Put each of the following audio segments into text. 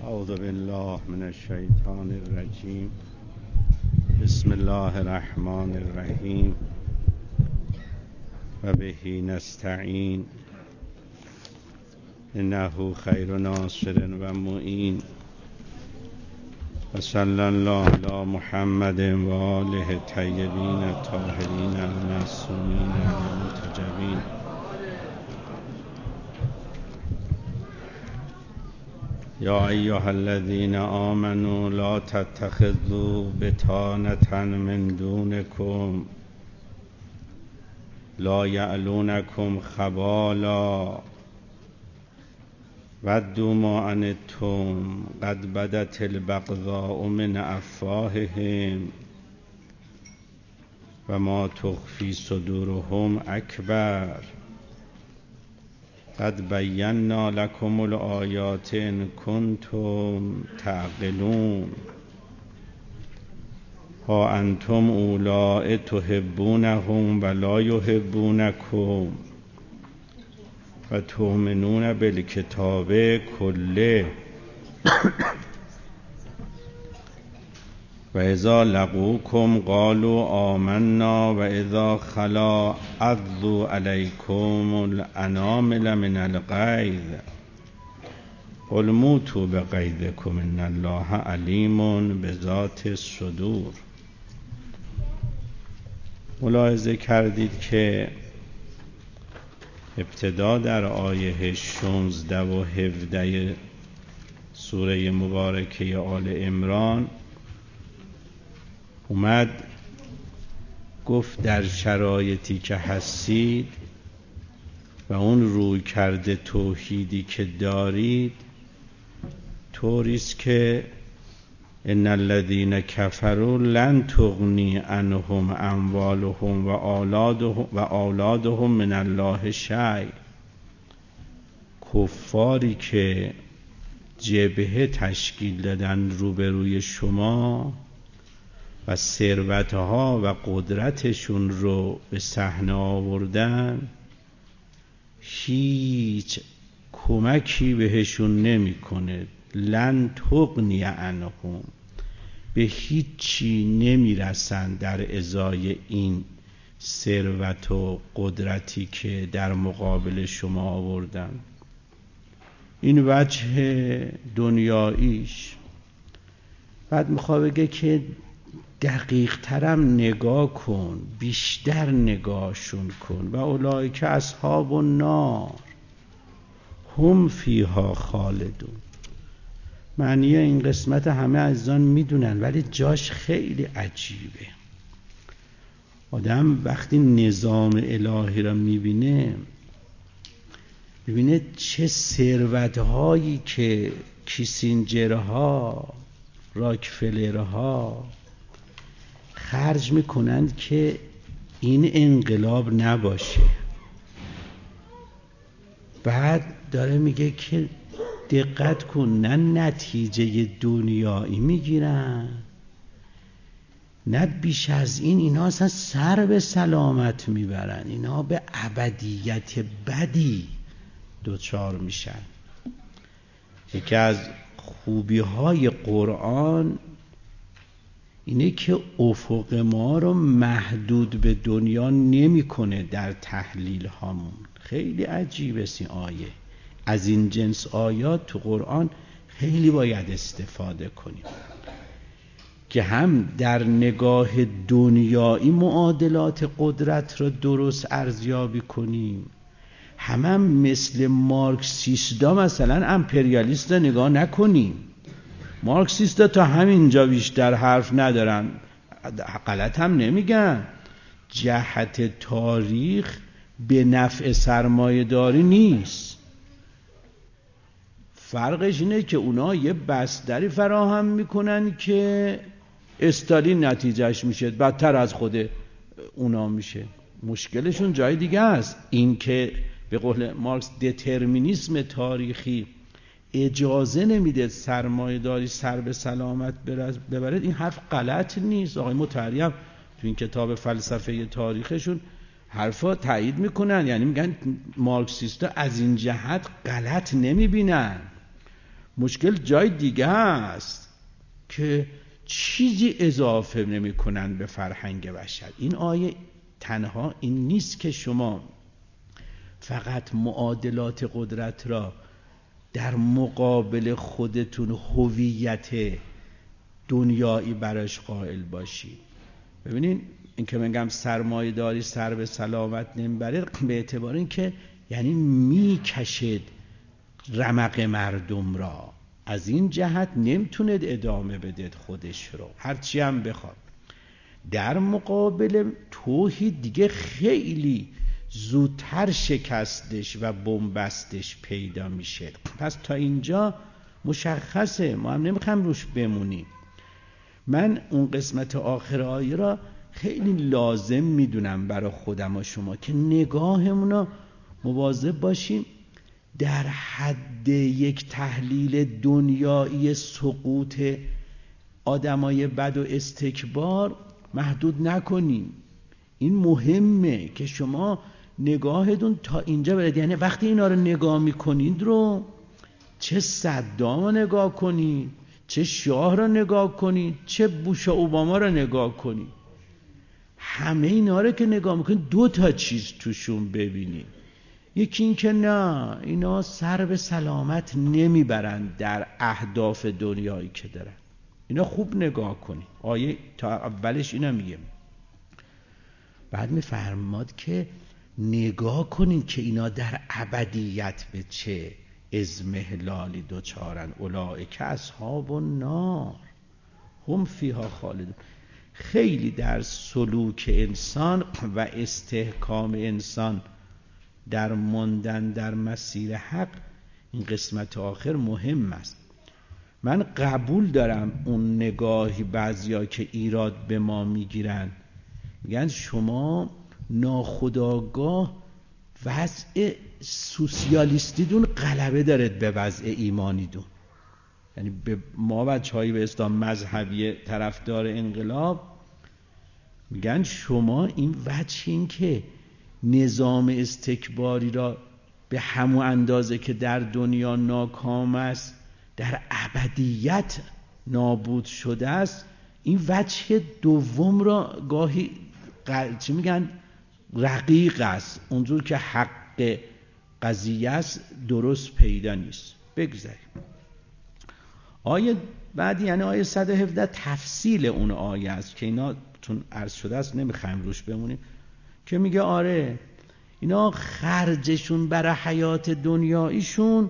اعوذ بالله من الشیطان الرجیم. بسم الله الرحمن الرحیم و به نستعین انه خیر ناصر و معین و صلی الله علی محمد و آله الطیبین الطاهرین المعصومین المنتجبین. یا ایها الذین آمنوا لا تتخذوا بطانة من دونکم لا یعلونکم خبالا ودوا ما عنتم قد بدت البغضاء من افواههم و ما تخفی صدورهم اکبر قد بینا لکم الآیات ان کنتم تعقلون. ها انتم اولاء تحبونهم و لا یحبونکم و تؤمنون بالکتاب کله و اذا لقوکم قالوا آمنا و اذا خلا عضوا علیکم الانامل من الغیظ قل موتوا بغیظکم ان الله علیم بذات الصدور. ملاحظه کردید که ابتدا در آیه 16 و 17 سوره مبارکه آل عمران اومد گفت در شرایطی که هستید و اون روی کرده توحیدی که دارید طوریست که ان الذین کفروا لن تغنی عنهم اموالهم و اولادهم من الله شیء. کفاری که جبهه تشکیل دادن روبروی شما و ثروتها و قدرتشون رو به صحنه آوردن هیچ کمکی بهشون نمیکنه. لن تغنی عنهم، به هیچی نمیرسن در ازای این ثروت و قدرتی که در مقابل شما آوردن. این وجه دنیاییش. بعد میخواد بگه که دقیق ترم نگاه کن، بیشتر نگاهشون کن. و اولئک اصحاب النار هم فیها خالدون. معنی این قسمت همه عزیزان میدونن ولی جاش خیلی عجیبه. آدم وقتی نظام الهی را میبینه چه ثروت‌هایی که کیسینجرها، راکفلرها خرج میکنند که این انقلاب نباشه. بعد داره میگه که دقت کن، نه نتیجه دنیایی میگیرن نه بیش از این. اینا اصلا سر به سلامت میبرن، اینا به ابدیت بدی دوچار میشن. یکی از خوبی های قرآن اینه که افق ما رو محدود به دنیا نمیکنه در تحلیل هامون. خیلی عجیبه این آیه. از این جنس آیات تو قرآن خیلی باید استفاده کنیم که هم در نگاه دنیایی معادلات قدرت رو درست ارزیابی کنیم، هم مثل مارکسیستا مثلا امپریالیست نگاه نکنیم. مارکسیستا تا همینجا بیشتر حرف ندارن، غلط هم نمیگن. جهت تاریخ به نفع سرمایه داری نیست. فرقش اینه که اونا یه بستری فراهم میکنن که استالین نتیجهش میشه بدتر از خود اونا میشه. مشکلشون جای دیگه است. این که به قول مارکس دترمینیسم تاریخی اجازه نمیده سرمایه داری سر به سلامت ببرد، این حرف غلط نیست. آقای مطهری هم تو این کتاب فلسفه تاریخشون حرفا تایید میکنن، یعنی میگن مارکسیستا از این جهت غلط نمیبینن. مشکل جای دیگه است که چیزی اضافه نمی کنن به فرهنگ بشر. این آیه تنها این نیست که شما فقط معادلات قدرت را در مقابل خودتون هویت دنیایی براش قائل باشید. ببینین این که میگم سرمایه داری سر به سلامت نمیبره، به اعتبار این که یعنی میکشد رمق مردم را، از این جهت نمیتوند ادامه بدید خودش رو هرچی هم بخواد. در مقابل توحید دیگه خیلی زودتر شکستش و بنبستش پیدا میشه. پس تا اینجا مشخصه، ما هم نمیخوایم روش بمونیم. من اون قسمت آخر آیه را خیلی لازم میدونم برای خودم و شما که نگاهمون رو مواظب باشیم در حد یک تحلیل دنیایی سقوط آدمای بد و استکبار محدود نکنیم. این مهمه که شما نگاهتون تا اینجا برید. یعنی وقتی اینا رو نگاه میکنید رو، چه صدام رو نگاه کنید، چه شاه رو نگاه کنید، چه بوش و اوباما رو نگاه کنید، همه اینا رو که نگاه میکنید دو تا چیز توشون ببینید. یکی این که نه، اینا سر به سلامت نمیبرند در اهداف دنیایی که دارن. اینا خوب نگاه کنید. آیه تا اولش اینا میگه، بعد میفرماد که نگاه کنید که اینا در ابدیت به چه اضمحلالی دوچارن. اولئک اصحاب النار هم فیها خالدون. خیلی در سلوک انسان و استحکام انسان در ماندن در مسیر حق این قسمت آخر مهم است. من قبول دارم اون نگاهی بعضیا که ایراد به ما میگیرن، میگن شما ناخودآگاه وضع سوسیالیستیدون غلبه دارد به وضع ایمانیدون. یعنی به ما بچه‌های به اسلام مذهبی طرفدار انقلاب میگن شما این وجه این که نظام استکباری را به همون اندازه که در دنیا ناکام است در ابدیت نابود شده است، این وجه دوم را گاهی چی میگن رقیق است، اونجور که حق قضیه است درست پیدا نیست. بگذاریم آیه بعد، یعنی آیه 117 تفصیل اون آیه است که اینا چون عرض شده است نمیخوایم روش بمونیم، که میگه آره اینا خرجشون برای حیات دنیاییشون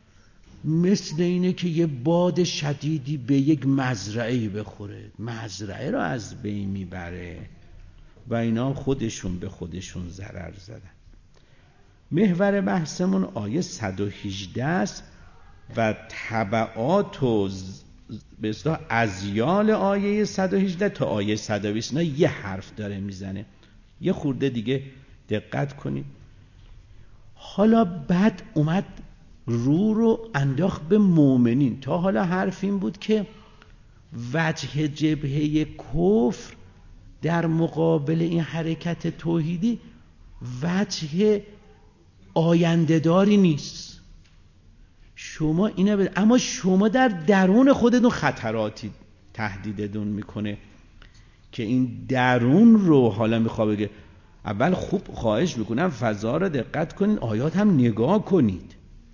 مثل اینه که یه باد شدیدی به یک مزرعه بخوره، مزرعه رو از بین میبره و اینا خودشون به خودشون ضرر زدن. محور بحثمون آیه 118 است و تبعات و به اصطلاح ازیال آیه 118 تا آیه 120 نه یه حرف داره میزنه. یه خورده دیگه دقت کنید. حالا بعد اومد رو انداخت به مؤمنین. تا حالا حرف این بود که وجه جبهه کفر در مقابل این حرکت توحیدی وجه آینده‌داری نیست. شما اینو اما شما در درون خودتون خطراتی تهدیدتون میکنه که این درون رو حالا میخواد بگه. اول خوب خواهش میکنم فضا رو دقت کنید، آیات هم نگاه کنید.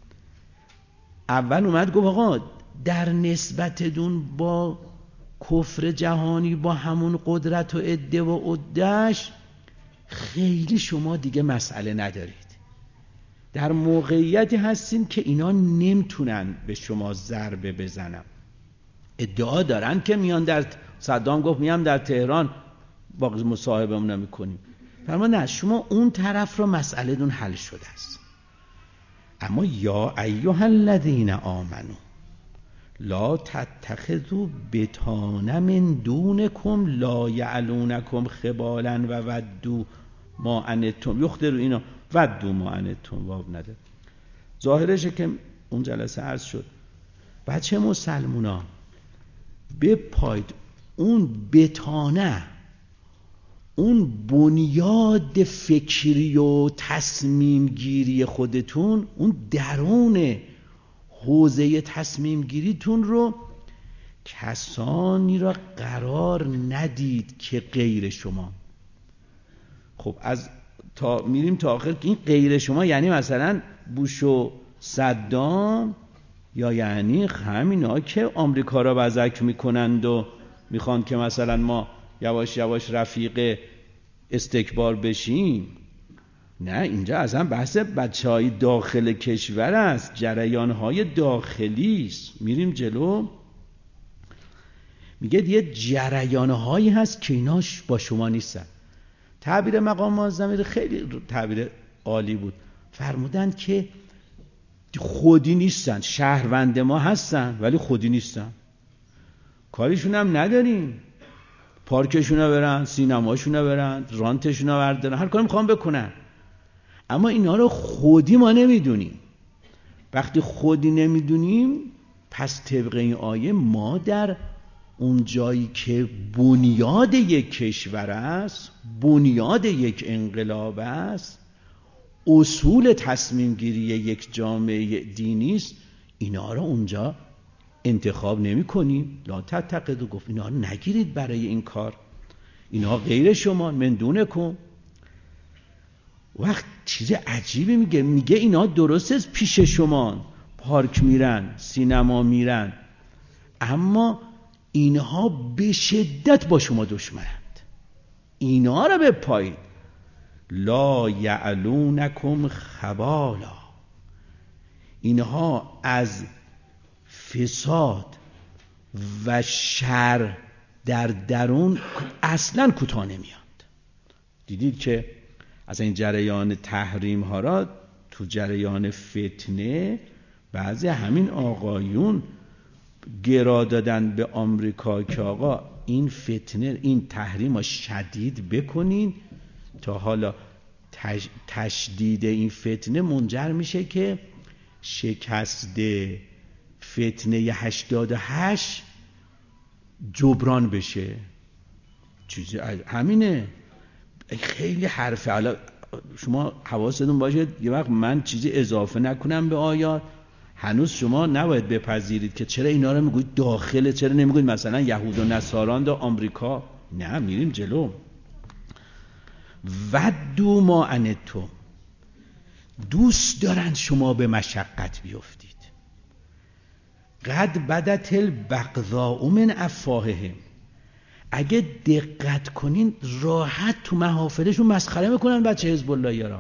اول اومد گفت آقا در نسبتتون با کفر جهانی با همون قدرت و عده و عده‌اش خیلی شما دیگه مسئله ندارید. در موقعیتی هستین که اینا نمیتونن به شما ضربه بزنن. ادعا دارن که میان در صدام گفت میام در تهران با مصاحبه‌مون نمی‌کنیم. فرمان نه، شما اون طرف رو مسئله دون حل شده است. اما یا ایها الذین آمنو لا تتخذوا بطانا من دونکم لا یعلونکم خبالا و ودوا ما عنتم. یخدروا اینا ودوا ما عنتم واب نده. ظاهرشه که اون جلسه عرض شد بچه مسلمونا بپاید اون بطانه، اون بنیاد فکری و تصمیم گیری خودتون، اون درون حوزه تصمیم گیریتون رو کسانی را قرار ندید که غیر شما. خب از تا میریم تا آخر که این غیر شما یعنی مثلا بوش و صدام، یا یعنی همینا که آمریکا را بزک میکنند و میخوان که مثلا ما یواش یواش رفیق استکبار بشیم. نه، اینجا اصلا بحث بچهای داخل کشور است، جریانهای داخلی است. میریم جلو، میگه یه جریانهایی هست که ایناش با شما نیستن. تعبیر مقام معظم خیلی تعبیر عالی بود. فرمودند که خودی نیستن، شهروند ما هستن ولی خودی نیستن، کاریشون هم نداریم، پارکشون رو برن، سینماشون رو برن، رانتشون رو بردارن، هر کاری میخوان بکنن، اما اینا رو خودی ما نمیدونیم. وقتی خودی نمیدونیم پس طبق این آیه ما در اون جایی که بنیاد یک کشور است، بنیاد یک انقلاب است، اصول تصمیم گیری یک جامعه دینی است، اینا رو اونجا انتخاب نمی کنیم. لا تتقدوا، گفت اینا رو نگیرید برای این کار، اینا غیر شما، من دونکم. وقت چیز عجیبی میگه اینا درسته پیش شما پارک میرن، سینما میرن، اما اینها به شدت با شما دشمنند، اینا رو بپایید. لا یعلونکم خبالا، اینها از فساد و شر در درون اصلا کوتاه نمیاد. دیدید که از این جریان تحریم ها را تو جریان فتنه بعضی همین آقایون گرا دادن به آمریکا که آقا این فتنه، این تحریم ها شدید بکنین تا حالا تشدید این فتنه منجر میشه که شکست فتنه 88 جبران بشه. چیزی همینه، خیلی حرفه. حالا شما حواستون باشه یه وقت من چیزی اضافه نکنم به آیات. هنوز شما نباید بپذیرید که چرا اینا رو میگوید داخله، چرا نمیگوید مثلا یهود و نصاران دا آمریکا. نه، میریم جلو. ودوا ما عنتم، دوست دارن شما به مشقت بیفتید. قد بدت البغضاء من افواههم، اگه دقت کنین راحت تو محافلشون مسخره میکنن بچه حزب الله یارا.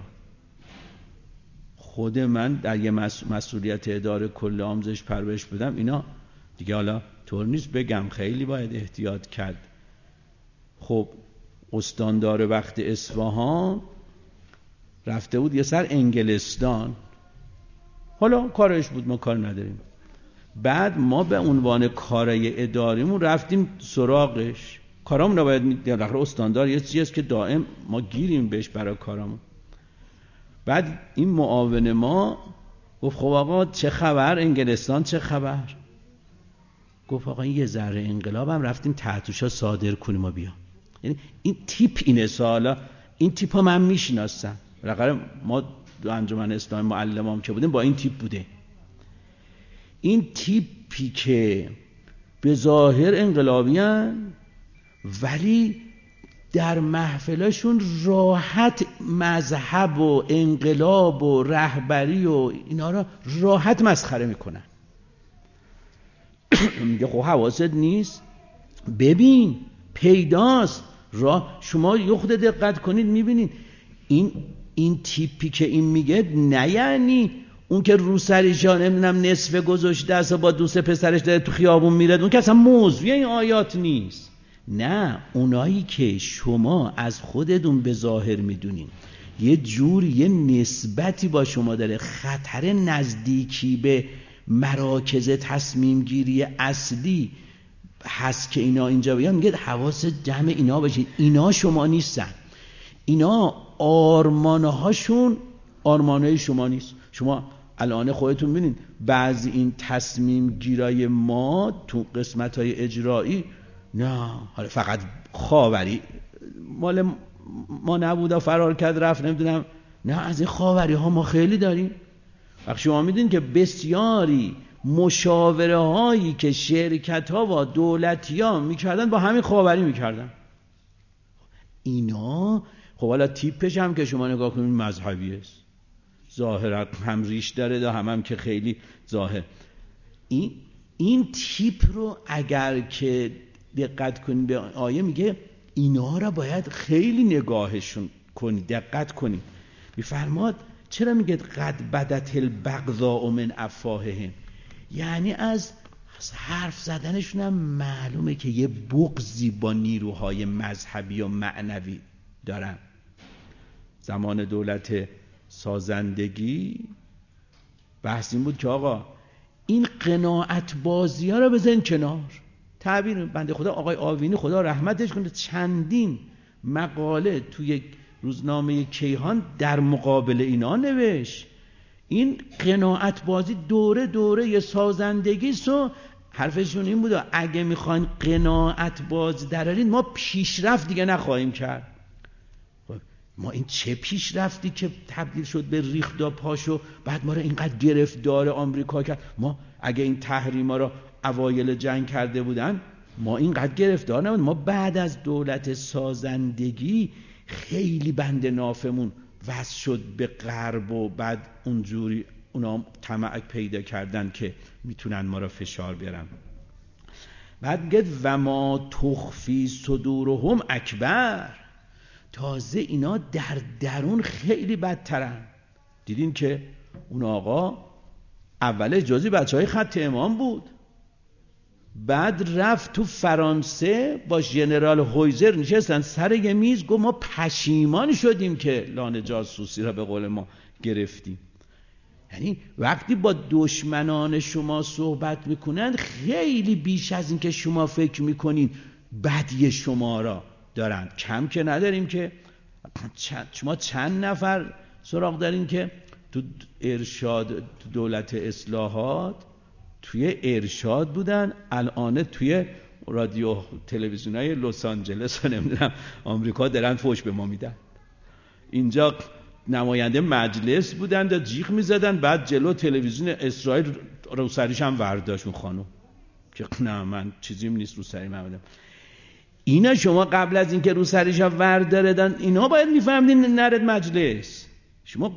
خود من در یه مسئولیت اداره کل آموزش پرورش بدم، اینا دیگه حالا طور نیست بگم، خیلی باید احتیاط کرد. خب استاندار وقت اصفهان رفته بود یه سر انگلستان، حالا کارش بود، ما کار نداریم. بعد ما به عنوان کارای اداریمون رفتیم سراغش، کارامون رو باید میدیم. استاندار یه چیزی است که دائم ما گیریم بهش برای کارامون. بعد این معاون ما گفت خب آقا چه خبر انگلستان، چه خبر؟ گفت آقا یه ذره انقلابم رفتیم تحتوشا صادر کنیم و بیا. یعنی این تیپ اینه. سالا این تیپ ها من میشناسم، رقم ما دو انجمن اسلامی معلمام که بودیم با این تیپ بوده. این تیپی که به ظاهر انقلابی هن ولی در محفلشون راحت مذهب و انقلاب و رهبری و اینا را راحت مسخره میکنن. میگه خب حواست نیست؟ ببین پیداست، شما یه خود دقت کنید میبینید این تیپی که این میگه، نه یعنی اون که رو سرش نمیدونم نصف گذاشته است با دوست پسرش داره تو خیابون میره، اون که اصلا موضوع این آیات نیست. نه، اونایی که شما از خودتون به ظاهر میدونین یه جوری یه نسبتی با شما داره، خطر نزدیکی به مراکز تصمیم گیری اصلی هست که اینا اینجا بیان، میگه حواست جمع اینا باشید. اینا شما نیستن، اینا آرمانهاشون آرمانهای شما نیست. شما الان خودتون ببینید بعضی این تصمیم گیرای ما تو قسمت‌های اجرایی، نه حالا فقط خاوری مال ما نبود و فرار کرد رفت نمیدونم، نه از این خاوری ها ما خیلی داریم. وقتی شما میدونید که بسیاری مشاوره هایی که شرکت ها و دولتی ها میکردن با همین خاوری میکردن. اینا خب حالا تیپش هم که شما نگاه کنید مذهبی است، ظاهرا هم ریش داره، هم که خیلی ظاهر. این تیپ رو اگر که دقت کنید به آیه میگه اینا را باید خیلی نگاهشون کنید، دقت کنید. میفرماد چرا میگه قد بدت البغضاء من افواههم، یعنی از حرف زدنشون هم معلومه که یه بغضی با نیروهای مذهبی و معنوی دارن. زمان دولت سازندگی بحث این بود که آقا این قناعت بازی ها رو بزن کنار. تعبیر بنده خدا آقای آوینی خدا رحمتش کنه چندین مقاله توی روزنامه کیهان در مقابل اینا نوشت. این قناعت بازی دوره سازندگی سو حرفشون این بود اگه میخواین قناعت بازی درارین ما پیشرفت دیگه نخواهیم کرد. ما این چه پیشرفتی که تبدیل شد به ریختا پاشو بعد ما رو اینقدر گرفتار آمریکا کرد. ما اگه این تحریما رو اوایل جنگ کرده بودن ما اینقدر گرفتار نبود. ما بعد از دولت سازندگی خیلی بند نافمون وصل شد به غرب و بعد اونجوری اونا طمع پیدا کردن که میتونن ما رو فشار بیارن. بعد میگه و ما تخفی صدورهم اکبر، تازه اینا در درون خیلی بدترن. دیدین که اون آقا اول جزئی بچهای خط امام بود، بعد رفت تو فرانسه با ژنرال هویزر نشستن سر یه میز، گفت ما پشیمان شدیم که لانه جاسوسی را به قول ما گرفتیم. یعنی وقتی با دشمنان شما صحبت میکنن خیلی بیش از این که شما فکر میکنین بدی شما را دارن. کم که نداریم که شما چند نفر سراغ دارین که تو ارشاد تو دولت اصلاحات توی ارشاد بودن، الان توی رادیو تلویزیونای لس آنجلس و نمیدونم آمریکا دارن فوش به ما میدن. اینجا نماینده مجلس بودن و جیغ میزدن، بعد جلو تلویزیون اسرائیل رو سریش هم ورداشت اون خانم که نه من چیزیم نیست رو سری من. اینا شما قبل از اینکه رو سریش هم ورداردن اینا باید میفهمدین نرد مجلس. شما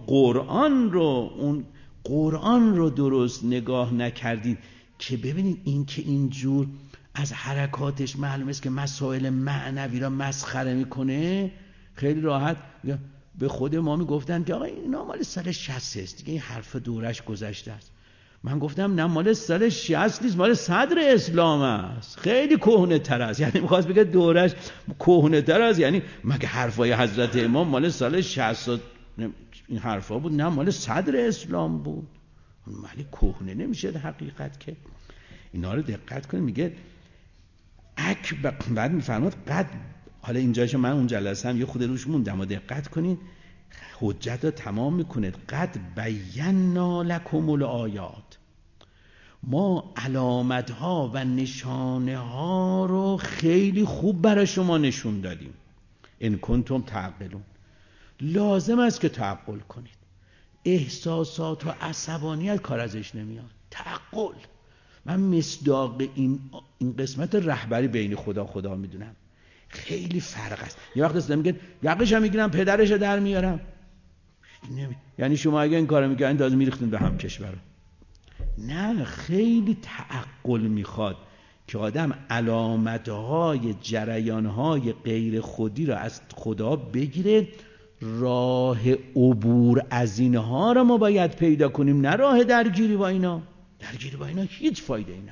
قرآن رو درست نگاه نکردین که ببینید این که اینجور از حرکاتش معلوم است که مسائل معنوی را مسخره میکنه. خیلی راحت به خود ما میگفتن که آقا اینا مال سال 60 است دیگه، این حرف دورش گذشته است. من گفتم نه مال سال 60 نیست، مال صدر اسلام است، خیلی کهنه تر است. یعنی میخواست بگه دورش کهنه تر است، یعنی مگه حرفای حضرت امام مال سال 60 این حرفا بود؟ نه مال صدر اسلام بود. ولی کهنه نمیشه در حقیقت که. اینا رو دقت کنید. میگه بعد میفرماد قد، حالا اینجاش من اون جلسه هم یه خود روش موندم و دقت کنید حجت رو تمام میکنه. قد بینا لکم الآیات، ما علامت ها و نشانه ها رو خیلی خوب برای شما نشون دادیم. ان کنتم تعقلون، لازم است که تعقل کنید. احساسات و عصبانیت کار ازش نمیاد. تعقل، من مصداق این قسمت رهبری بین خدا میدونم. خیلی فرق است. یه وقت اصلا میگن یقش هم میگیرم پدرش در میارم. یعنی شما اگه این کارو میکنین تازه میریختین به هم کشور. نه، خیلی تعقل میخواد که آدم علامتهای جریانهای غیر خودی را از خدا بگیره. راه عبور از اینها را ما باید پیدا کنیم، نه راه درگیری با اینا. درگیری با اینا هیچ فایده ای نداره.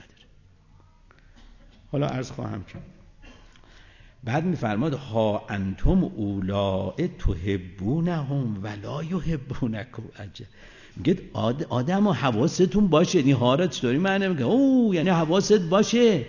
حالا عرض خواهم کرد. بعد میفرماد ها انتم اولاء تحبونهم ولا یحبونکم. عجب. میگه آدم و حواستون باشه. این ها را چطوری معنی میگه؟ یعنی حواست باشه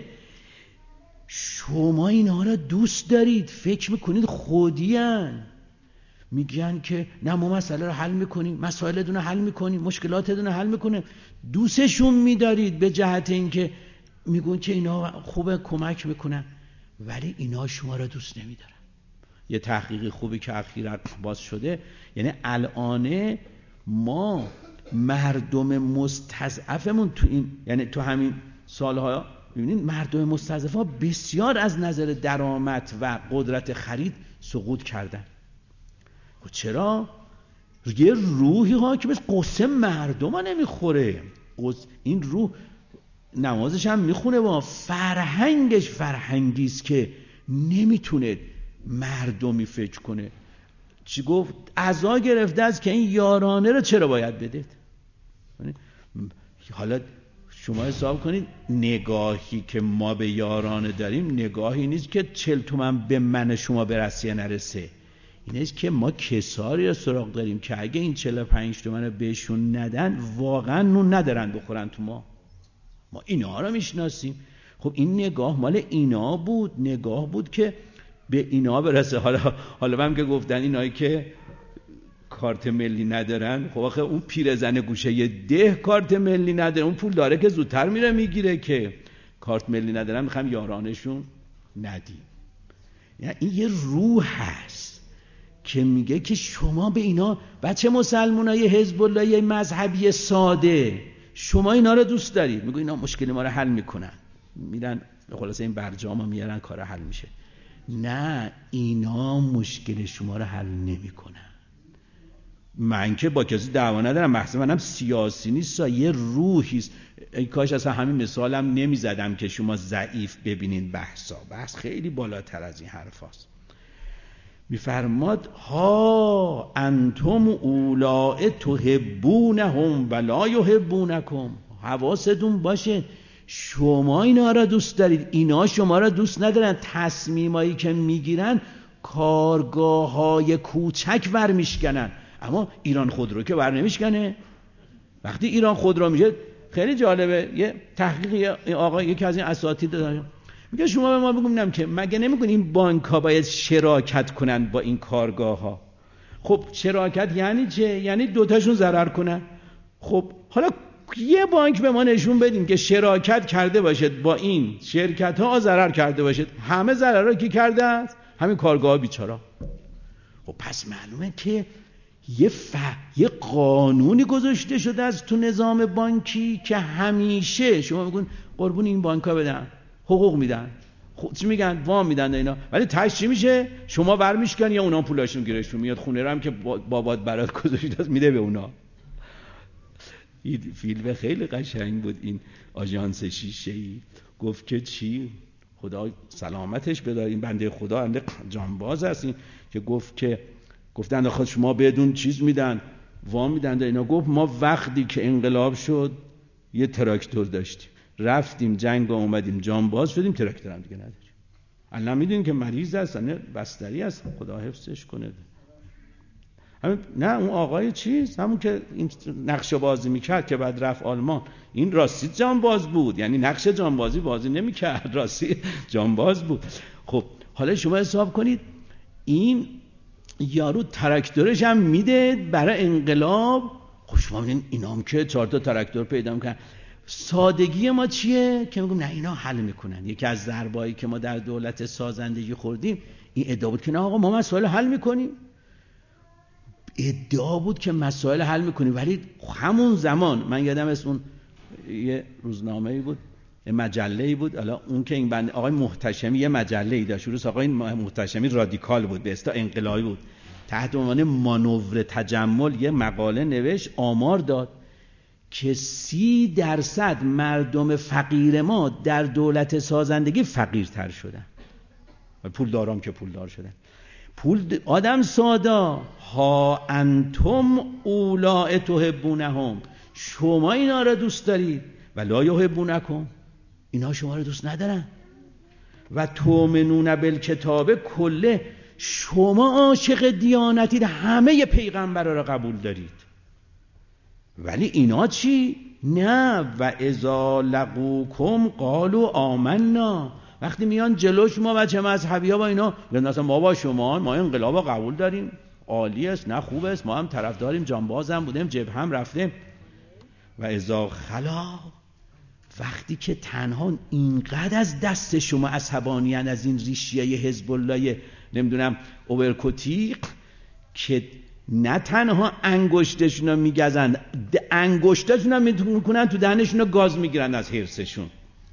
شما اینها را دوست دارید، فکر میکنید خودیان. میگن که نه ما مسئله رو حل میکنیم، مسائلتون رو حل میکنیم، مشکلاتتون رو حل میکنیم. دوستشون میدارید به جهت اینکه میگن که اینا خوبه کمک میکنن، ولی اینا شما را دوست نمیدارن. یه تحقیق خوبی که اخیراً باز شده، یعنی الان ما مردم مستضعفمون تو این، یعنی تو همین سالها ببینید مردم مستضعفا بسیار از نظر درآمد و قدرت خرید سقوط کردن. خب چرا؟ یه روحی ها که بس قصه مردم ها نمیخوره. این روح نمازش هم میخونه با فرهنگش فرهنگیست که نمیتونه مردمی فکر کنه. چی گفت؟ عزا گرفته است که این یارانه رو چرا باید بدید. حالا شما حساب کنید نگاهی که ما به یارانه داریم نگاهی نیست که 40 تومن به من شما برسه یا نرسه. اینه که ما کساری رو سراغ داریم که اگه این 45 تومن رو بهشون ندن واقعا نون ندارن بخورن تو ما اینا رو میشناسیم. خب این نگاه مال اینا بود، نگاه بود که به اینا برسه. حالا هم که گفتن اینایی که کارت ملی ندارن، خب آخه اون پیرزن گوشه یه ده کارت ملی نداره، اون پول داره که زودتر میره میگیره، که کارت ملی ندارن میخوام یارانشون ندیم. یعنی این یه روح هست که میگه که شما به اینا بچه مسلمانای حزب الله مذهبی ساده شما اینا رو دوست دارید، میگه اینا مشکل ما رو حل میکنن، میرن به خلاصه این برجام ها میارن کار حل میشه. نه، اینا مشکل شما رو حل نمیکنن. من که با کسی دعوا ندارم، بحث منم سیاسی نیست، یه روحیست. ای کاش اصلا همین مثالم نمیزدم که شما ضعیف ببینین بحث خیلی بالاتر از این حرف هست. میفرماد ها انتم اولاء تحبونهم ولا یحبونکم. حواستون باشه شما اینا را دوست دارید، اینا شما را دوست ندارن. تصمیمایی که میگیرن کارگاه‌های کوچک ور میشکنن، اما ایران خودرو که ور نمیشکنه. وقتی ایران خودرو میشه خیلی جالبه، یه تحقیق آقا یکی از این اساتید داره میگه شما به ما بگم که مگه نمیگن این بانک ها باید شراکت کنن با این کارگاه ها؟ خب شراکت یعنی چه؟ یعنی دوتاشون ضرر کنن. خب حالا یه بانک به ما نشون بدیم که شراکت کرده باشد با این شرکت ها ضرر کرده باشد. همه ضرر رو کی کرده است؟ همین کارگاه ها بیچارا. خب پس معلومه که یه قانونی گذاشته شده از تو نظام بانکی که همیشه شما بگون قربون این بانک‌ها بدن، حقوق میدن، چی میگن؟ وام میدن اینا، ولی تاش چی میشه؟ شما برمیشکن یا اونا پولاشون گیرشون میاد، خونه رو هم که بابات برات گذاشته میده به اونا. این فیلم خیلی قشنگ بود. این آژانس شیشه‌ای گفت که چی؟ خدا سلامتش بده، این بنده خدا اند جانباز هست، این که گفت که گفتن خود شما بدون چیز میدن، وام میدن اینا. گفت ما وقتی که انقلاب شد یه تراکتور داشتیم، رفتیم جنگ اومدیم جانباز شدیم، تراکتور هم دیگه نداریم. الان میدونین که مریض هستن، بستری هست، خدا حفظش کنه. نه اون آقای چیز، همون که این نقشه بازی میکرد که بعد رفت آلمان، این راستی جانباز بود، یعنی نقش جانبازی بازی نمیکرد، راستی جانباز بود. خب حالا شما حساب کنید این یارو تراکتورش هم میده برای انقلاب. خب شما ببینید اینا هم که 4 تا تراکتور پیدا میکنن. سادگی ما چیه که میگم نه اینا حل میکنن. یکی از ضربایی که ما در دولت سازندگی خوردیم این ادعا بود که نه آقا ما مسائل حل میکنیم، ادعا بود که مسائل حل میکنیم. ولی همون زمان من یادم است اون یه روزنامه‌ای بود، یه مجله‌ای بود، حالا اون که این بنده آقای محتشمی یه مجله‌ای داشت، روز آقای محتشمی رادیکال بود، به اصطلاح انقلابی بود، تحت عنوان مانور تجمل یه مقاله نوشت، آمار داد که 30% مردم فقیر ما در دولت سازندگی فقیرتر شدن، پولدارام که پولدار شدن. آدم سادا ها انتم اولاء تحبونهم، شما اینا رو دوست دارید ولا یحبونکم، اینا شما رو دوست ندارن. و تؤمنون بالکتاب کله، شما عاشق دیانتید، همه پیغمبرا رو قبول دارید، ولی اینا چی؟ نه. و اذا لقوکم قالوا آمنا، وقتی میان جلوش ما بچه مذهبی ها با اینا میگن مثلا ما با شما ما انقلاب قبول داریم، عالی است، نه خوب است، ما هم طرفداریم، جانباز هم بودیم، جبهه هم رفتیم. و اذا خلا، وقتی که تنها اینقدر از دست شما عصبانیان از این ریشیه حزب الله نمیدونم اوورکوتیق که نه تنها انگشتشون رو میگزن، انگشتشون رو میکنن تو دهنشون رو گاز میگیرن از حرصشون.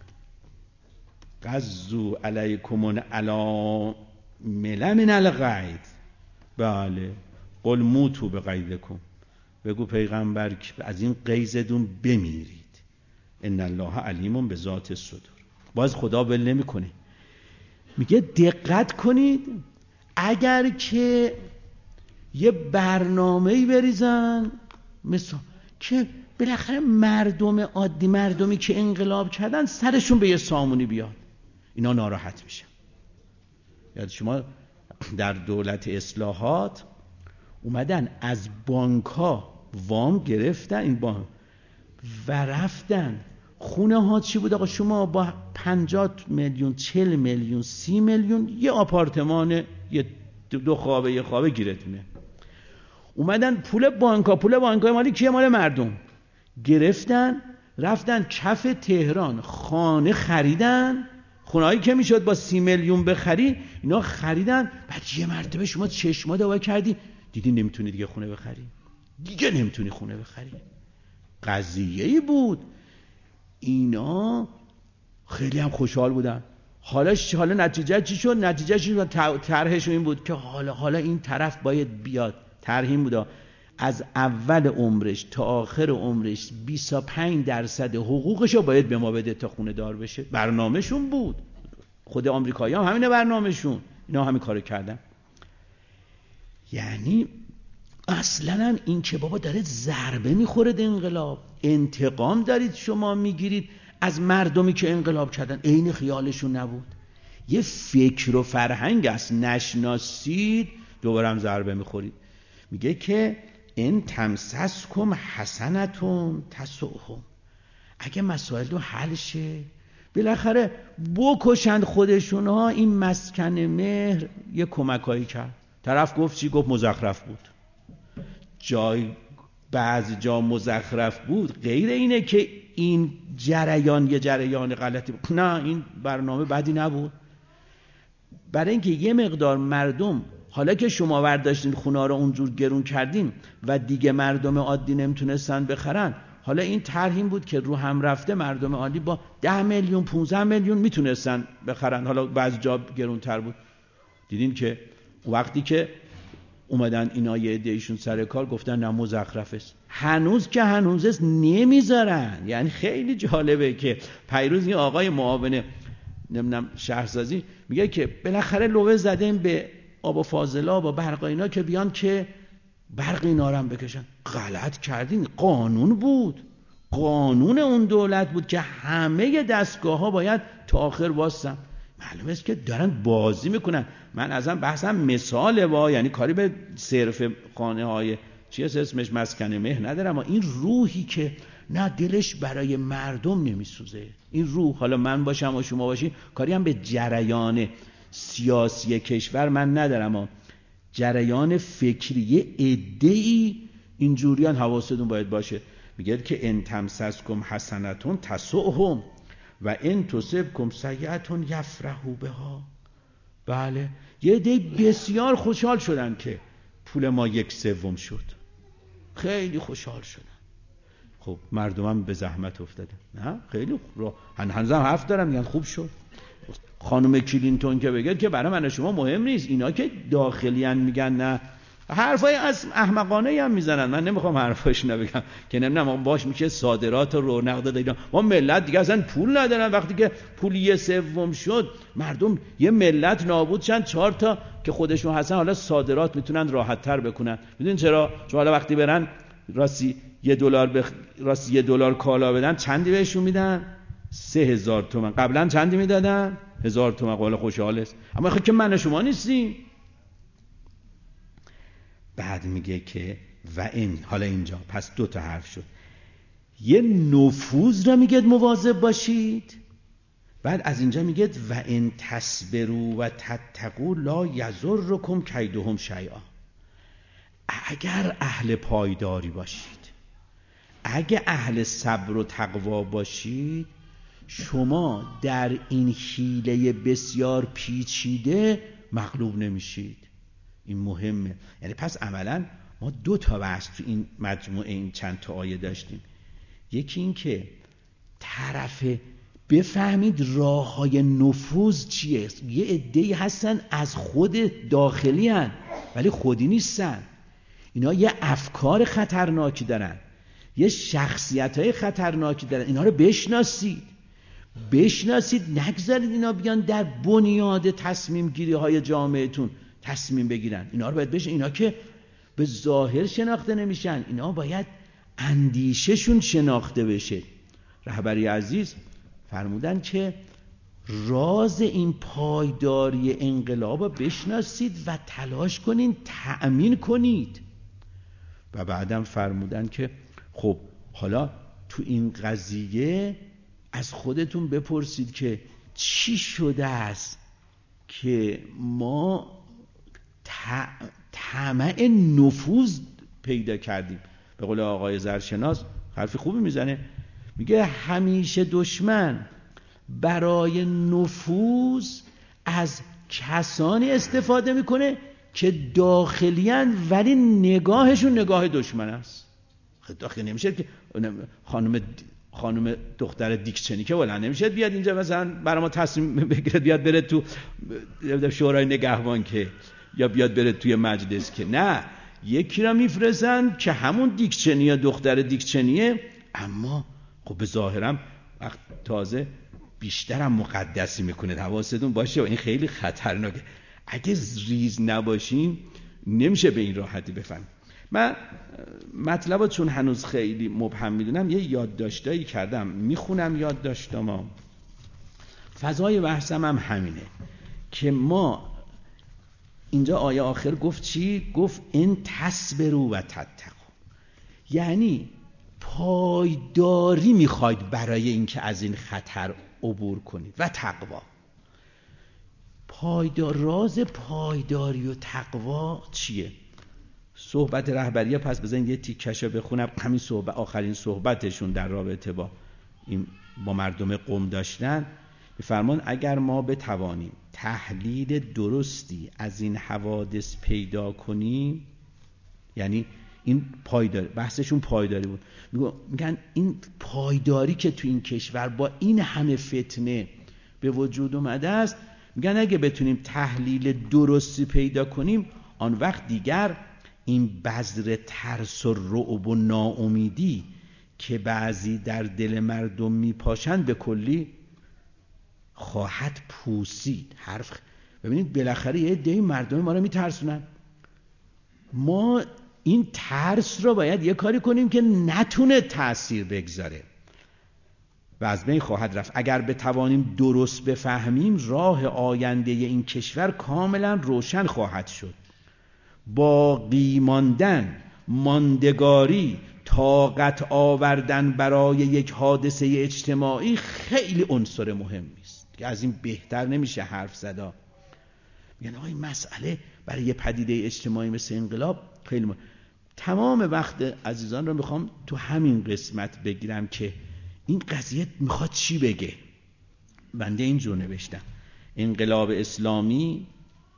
غزو علیکم علی ملمن الغیظ. بله قل موتوا بغیظکم، بگو پیغمبر از این غیظتون بمیرید. ان الله علیم بذات الصدور. باز خدا ول نمیکنه، میگه دقت کنید اگر که یه برنامه‌ای بریزن مثلا که بالاخره مردم عادی، مردمی که انقلاب کردن سرشون به یه سامونی بیاد، اینا ناراحت میشن. یاد شما در دولت اصلاحات اومدن از بانک‌ها وام گرفتن این بانک و رفتن خونه ها چی بود آقا، شما با 50 میلیون 40 میلیون 30 میلیون یه آپارتمان یه 2 خوابه یه خوابه گیرتونه. اومدن پول بانک‌های مالی کیه؟ مال مردم. گرفتن رفتن کف تهران خانه خریدن، خونه‌ای که میشد با 30 میلیون بخری اینا خریدن. بعد یه مرتبه شما چشما دوا کردی دیدی نمیتونی دیگه خونه بخری، دیگه نمیتونی خونه بخری. قضیه‌ای بود. اینا خیلی هم خوشحال بودن. حالا نتیجه چی شد؟ نتیجه طرحشون این بود که حالا این طرف باید بیاد. طرح این بود از اول عمرش تا آخر عمرش 25% حقوقشو باید به ما بده تا خونه دار بشه. برنامهشون بود. خود آمریکایی‌ها هم همینه برنامهشون. اینا همین کارو کردن. یعنی اصلا این که بابا داره ضربه میخوره انقلاب، انتقام دارید شما میگیرید از مردمی که انقلاب کردن، عین خیالشون نبود. یه فکر و فرهنگ است نشناسید دوباره هم ضربه میخورید. میگه که ان تمسسکم حسنتون تسؤهم، اگه مسائل رو حل شه بالاخره بکشند خودشون ها. این مسکن مهر یه کمکایی کرد. طرف گفت چی؟ گفت مزخرف بود. بعضی جا مزخرف بود، غیر اینه که این جریان یه جریان غلطی بود. نه این برنامه بدی نبود. برای اینکه یه مقدار مردم، حالا که شما ورداشتین خونه رو اونجور گرون کردین و دیگه مردم عادی نمیتونستن بخرن، حالا این طرح این بود که رو هم رفته مردم عادی با 10 میلیون 15 میلیون میتونستن بخرن. حالا بعضی جا گرونتر بود. دیدین که وقتی که اومدن اینا یه عده‌ایشون سر کار گفتن نه مزخرفه. هنوز که هنوزست نمیذارن. یعنی خیلی جالبه که پیروز این آقای معاون نمیدونم شهرسازی میگه که بالاخره لوه زدیم به آب و فاضلا با برق اینا که بیان که برق اینا رو هم بکشن. غلط کردین. قانون بود، قانون اون دولت بود که همه دستگاه ها باید تا آخر واسن. معلومه است که دارن بازی میکنن. من ازم بحثم مثاله یعنی کاری به صرف خانه های چی اسمش مسکن مهر ندارم، این روحی که نه دلش برای مردم نمیسوزه، این روح، حالا من باشم و شما باشی، کاری هم به جریان سیاسی کشور من ندارم، جریان فکری عده‌ای اینجوریان حواستون باید باشه. میگه که ان تمسسکم حسنتون تسؤهم و ان تصبکم سیئة یفرحوا بها. بله یه عده بسیار خوشحال شدن که پول ما 1/3 شد، خیلی خوشحال شدن. خب مردم هم به زحمت افتادن. نه خیلی هنوزم حرف دارم میگن خوب شد. خانم کلینتون که بگه که برای من و شما مهم نیست، اینا که داخلیان میگن نه، حرفای از احمقانه هم میزنن. من نمیخوام حرفاش نبگم که نمیدونم باش میشه صادرات و رونق داد اینا. ما ملت دیگه اصلا پول ندارن. وقتی که پول 1/3 شد مردم یه ملت نابود شدن. 4 تا که خودشون هستن حالا صادرات میتونن راحت تر بکنن. میدونین چرا؟ چون حالا وقتی برن راستی $1 کالا بدن چندی بهشون میدن؟ 3000 تومان. قبلا چندی میدادن؟ 1000 تومان. قال خوشحال است. اما خب که من و شما نیستیم. بعد میگه که و این حالا اینجا پس 2 تا حرف شد. یه نفوذ را میگه مواظب باشید. بعد از اینجا میگه و ان تصبروا و تتقوا لا یضرکم کیدهم شیئا. اگر اهل پایداری باشید، اگه اهل صبر و تقوا باشید، شما در این حیله بسیار پیچیده مغلوب نمیشید. این مهمه. یعنی پس عملا ما 2 تا بحث تو این مجموعه این چند تا آیه داشتیم. یکی این که طرف بفهمید راههای نفوذ چیه. یه عده‌ای هستن از خود داخلی هن ولی خودی نیستن. اینا یه افکار خطرناکی دارن، یه شخصیت‌های خطرناکی دارن. اینا رو بشناسید، نگذارید اینا بیان در بنیاد تصمیم گیری های جامعهتون تصمیم بگیرن. اینا رو باید اینا که به ظاهر شناخته نمیشن، اینا باید اندیشهشون شناخته بشه. رهبری عزیز فرمودن که راز این پایداری انقلاب رو بشناسید و تلاش کنین تأمین کنید. و بعدم فرمودن که خب حالا تو این قضیه از خودتون بپرسید که چی شده است که ما طمع نفوذ پیدا کردیم. به قول آقای زرشناس حرف خوبی میزنه، میگه همیشه دشمن برای نفوذ از کسانی استفاده میکنه که داخلیان ولی نگاهشون نگاه دشمن است. داخل نمیشه که خانم دختر دیکچنی که ولی نمیشه بیاد اینجا مثلا برای ما تصمیم بگیره بیاد بره تو شورای نگهبان که یا بیاد بره توی مجلس که نه، یکی را میفرستن که همون دیکچنیه، دختر دیکچنیه، اما خب به ظاهرم وقت تازه بیشترم مقدسی میکنه. حواستون باشه و این خیلی خطرناکه. اگه ریز نباشیم نمیشه به این راحتی بفهمیم. من مطلبات چون هنوز خیلی مبهم میدونم یه یادداشتایی کردم میخونم یادداشتام. فضای بحثم هم همینه که ما اینجا آیه آخر گفت چی؟ گفت ان تصبروا و تتقوا، یعنی پایداری میخواید برای اینکه از این خطر عبور کنید و تقوا. راز پایداری و تقوا چیه؟ صحبت رهبریه. پس بزنید یه تیکشو بخونم. همین صحبت آخرین صحبتشون در رابطه با این با مردم قم داشتن، میفرمان اگر ما بتوانیم تحلیل درستی از این حوادث پیدا کنیم، یعنی این پایداری، بحثشون پایداری بود، میگن این پایداری که تو این کشور با این همه فتنه به وجود اومده است، میگن اگه بتونیم تحلیل درستی پیدا کنیم، آن وقت دیگر این بذر ترس و رعب و ناامیدی که بعضی در دل مردم میپاشند به کلی خواهد پوسید. ببینید بالاخره یه عده مردم ما رو میترسونن. ما این ترس رو باید یه کاری کنیم که نتونه تأثیر بگذاره و از بین خواهد رفت. اگر بتوانیم درست بفهمیم راه آینده این کشور کاملا روشن خواهد شد. باقی ماندگاری، طاقت آوردن برای یک حادثه اجتماعی خیلی عنصر مهمی است که از این بهتر نمیشه حرف زد. یعنی آقای مسئله برای یه پدیده اجتماعی مثل انقلاب خیلی مهم. تمام وقت عزیزان رو میخوام تو همین قسمت بگیرم که این قضیه میخواد چی بگه. بنده اینجور نوشتم: انقلاب اسلامی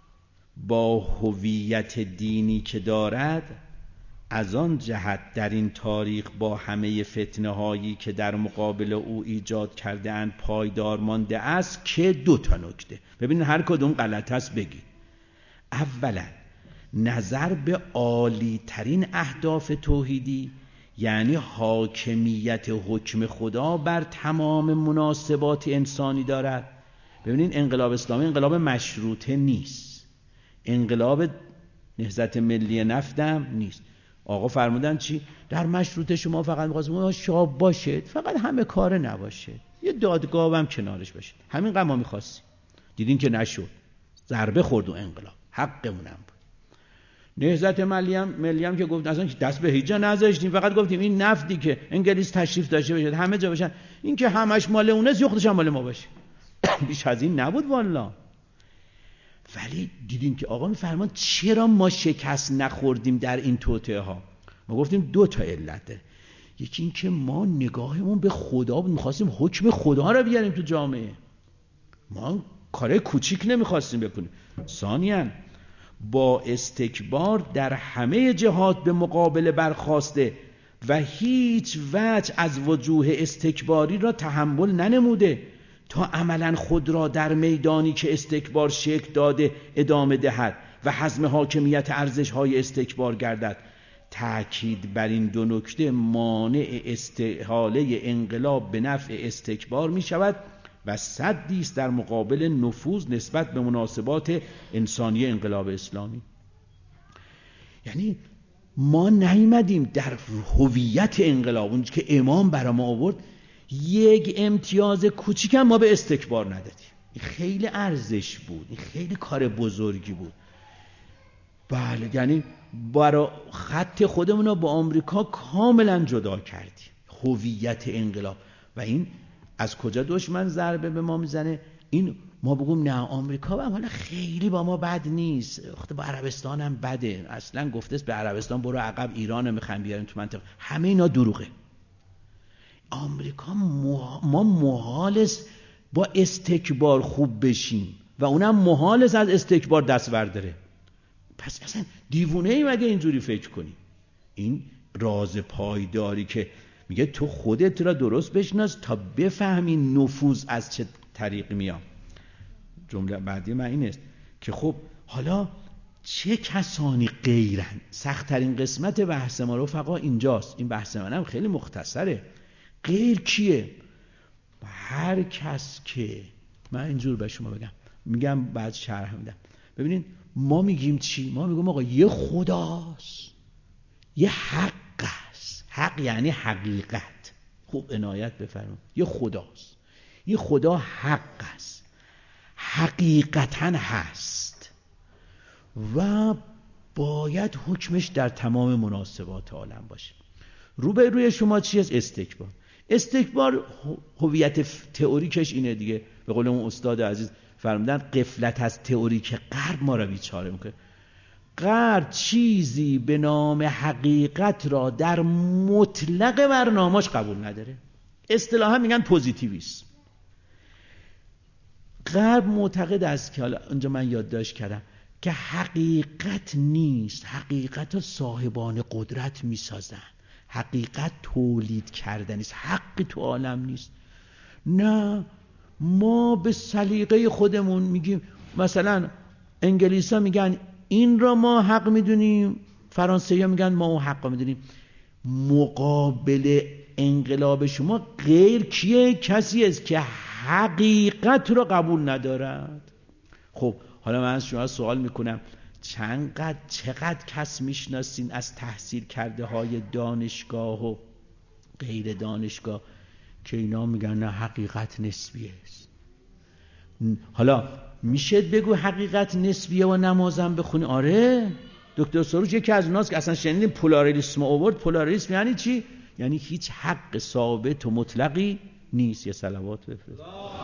با هویت دینی که دارد از آن جهت در این تاریخ با همه فتنه هایی که در مقابل او ایجاد کرده اند پایدار مانده است که 2 تا نکته. ببینید هر کدوم غلط است بگید. اولا نظر به عالی ترین اهداف توحیدی، یعنی حاکمیت حکم خدا بر تمام مناسبات انسانی دارد. ببینید انقلاب اسلامی انقلاب مشروطه نیست، انقلاب نهضت ملی نفتم نیست. آقا فرمودن چی؟ در مشروطه شما فقط می‌خواستید شاب باشید، فقط همه کاره نباشید، یه دادگاه هم کنارش باشید. همین قضیه ما می‌خواستیم، دیدین که نشد، ضربه خورد و انقلاب حقمون هم بود. نهضت ملی هم که گفت اصلا دست به هیچ جا نذاشتیم، فقط گفتیم این نفتی که انگلیس تشریف داشته باشه همه جا باشن، این که همش مال اونه است خودش هم مال ما باشه. بیش از این نبود والا. ولی دیدین که آقا میفرمان چرا ما شکست نخوردیم در این توطئه ها؟ ما گفتیم 2 تا علت داره. یکی این که ما نگاهمون به خدا بود، میخواستیم حکم خدا رو بیاریم تو جامعه، ما کارهای کوچیک نمیخواستیم بکنیم. ثانیاً با استکبار در همه جهات به مقابله برخاسته و هیچ وجه از وجوه استکباری را تحمل ننموده تا عملا خود را در میدانی که استکبار شکل داده ادامه دهد و حزم حاکمیت ارزش‌های استکبار گردد. تأکید بر این دو نکته مانع استحاله انقلاب به نفع استکبار می شود و سدی است در مقابل نفوذ نسبت به مناسبات انسانی انقلاب اسلامی. یعنی ما نیامدیم در هویت انقلاب اون که امام برای ما آورد یک امتیاز کوچیک هم ما به استکبار ندادیم. این خیلی ارزش بود، این خیلی کار بزرگی بود. بله، یعنی برای خط خودمون رو با آمریکا کاملا جدا کردیم، هویت انقلاب. و این از کجا دشمن ضربه به ما میزنه؟ این ما بگیم نه آمریکا حالا خیلی با ما بد نیست، خود با عربستان هم بده، اصلا گفته به عربستان برو عقب، ایران رو میخوایم بیاریم تو منطقه. همه اینا دروغه. آمریکا ما محال است با استکبار خوب بشیم و اونم محال است از استکبار دست برداره. پس اصلا دیوونه ای مگه اینجوری فکر کنی؟ این راز پایداری که میگه تو خودت را درست بشناس تا بفهمی نفوذ از چه طریق میاد. جمله بعدی من این است که خب حالا چه کسانی غیرن؟ سخت‌ترین قسمت بحث ما رفقا اینجاست. این بحث منم خیلی مختصره. غیر کیه؟ هر کس که من اینجور به شما بگم، میگم بعد شرح میدم. ببینید ما میگیم چی؟ ما میگیم آقا یه خداست، یه حق است. حق یعنی حقیقت. خوب عنایت بفرمایید. یه خداست، یه خدا حق است، حقیقتا هست و باید حکمش در تمام مناسبات عالم باشه. روبروی شما چی است؟ استکبار. استکبار هویت تئوریکش اینه دیگه، به قول اون استاد عزیز فرمودن غفلت از تئوریک غرب ما را بیچاره میکنه. غرب چیزی به نام حقیقت را در مطلق برنامه‌اش قبول نداره. اصطلاحا میگن پوزیتیویسم. غرب معتقد است که حالا اونجا من یادداشت کردم که حقیقت نیست، حقیقت را صاحبان قدرت میسازن، حقیقت تولید کردن است، حقی تو عالم نیست. نه، ما به سلیقه خودمون میگیم. مثلا انگلیسا میگن این را ما حق میدونیم، فرانسوی‌ها میگن ما اون حق میدونیم. مقابل انقلاب شما غیر کیه؟ کسی است که حقیقت را قبول ندارد. خب حالا من از شما سوال میکنم چقدر کس میشناسین از تحصیل کرده های دانشگاه و غیر دانشگاه که اینا میگن نه حقیقت نسبیه است. حالا میشه بگو حقیقت نسبیه و نمازم بخونی؟ آره، دکتر سروش یکی از اوناست که اصلا شنیدین پولاریسم آورد. پولاریسم یعنی چی؟ یعنی هیچ حق ثابت و مطلقی نیست. یه صلوات بفرست.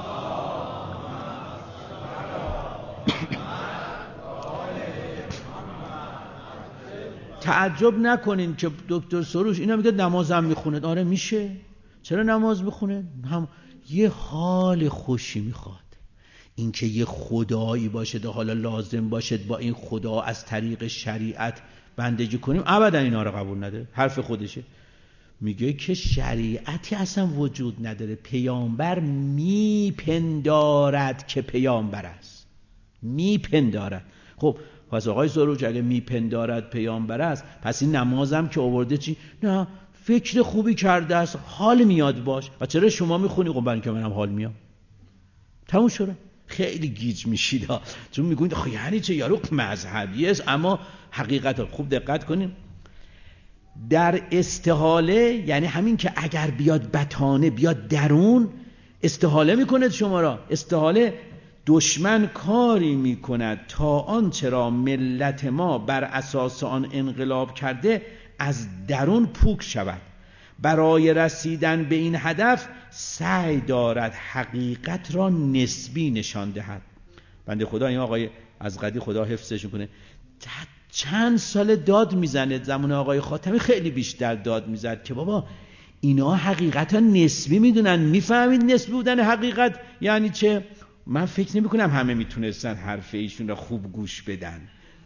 تعجب نکنین که دکتر سروش اینا میگه نمازم میخونه. آره میشه. چرا نماز میخونه؟ هم یه حال خوشی میخواد. اینکه یه خدایی باشه و حالا لازم باشه با این خدا از طریق شریعت بندگی کنیم، ابدا اینا رو قبول نداره. حرف خودشه. میگه که شریعتی اصلا وجود نداره، پیامبر میپندارد که پیامبر است، میپندارد. خب پس آقای سروج اگه میپندارد پیامبر است، پس این نمازم که آورده چی؟ نه، فکر خوبی کرده است، حال میاد باش. و چرا شما میخونی؟ خب برای که منم حال میاد. تموم شده. خیلی گیج میشید چون میگوید آخه یعنی چه؟ یارو مذهبی است اما حقیقت. خوب دقت کنین. در استحاله یعنی همین که اگر بیاد بطانه بیاد درون، استحاله میکند شما را. استحاله دشمن کاری میکند تا آنچه را ملت ما بر اساس آن انقلاب کرده از درون پوک شود. برای رسیدن به این هدف سعی دارد حقیقت را نسبی نشان دهد. بنده خدا این آقای از قدی خدا حفظش کنه چند سال داد میزنه. زمان آقای خاتمی خیلی بیشتر داد میزد که بابا اینا حقیقتا نسبی میدونن. میفهمید نسبی بودن حقیقت یعنی چه؟ من فکر نمی کنم همه میتونستن حرف ایشون را خوب گوش بدن.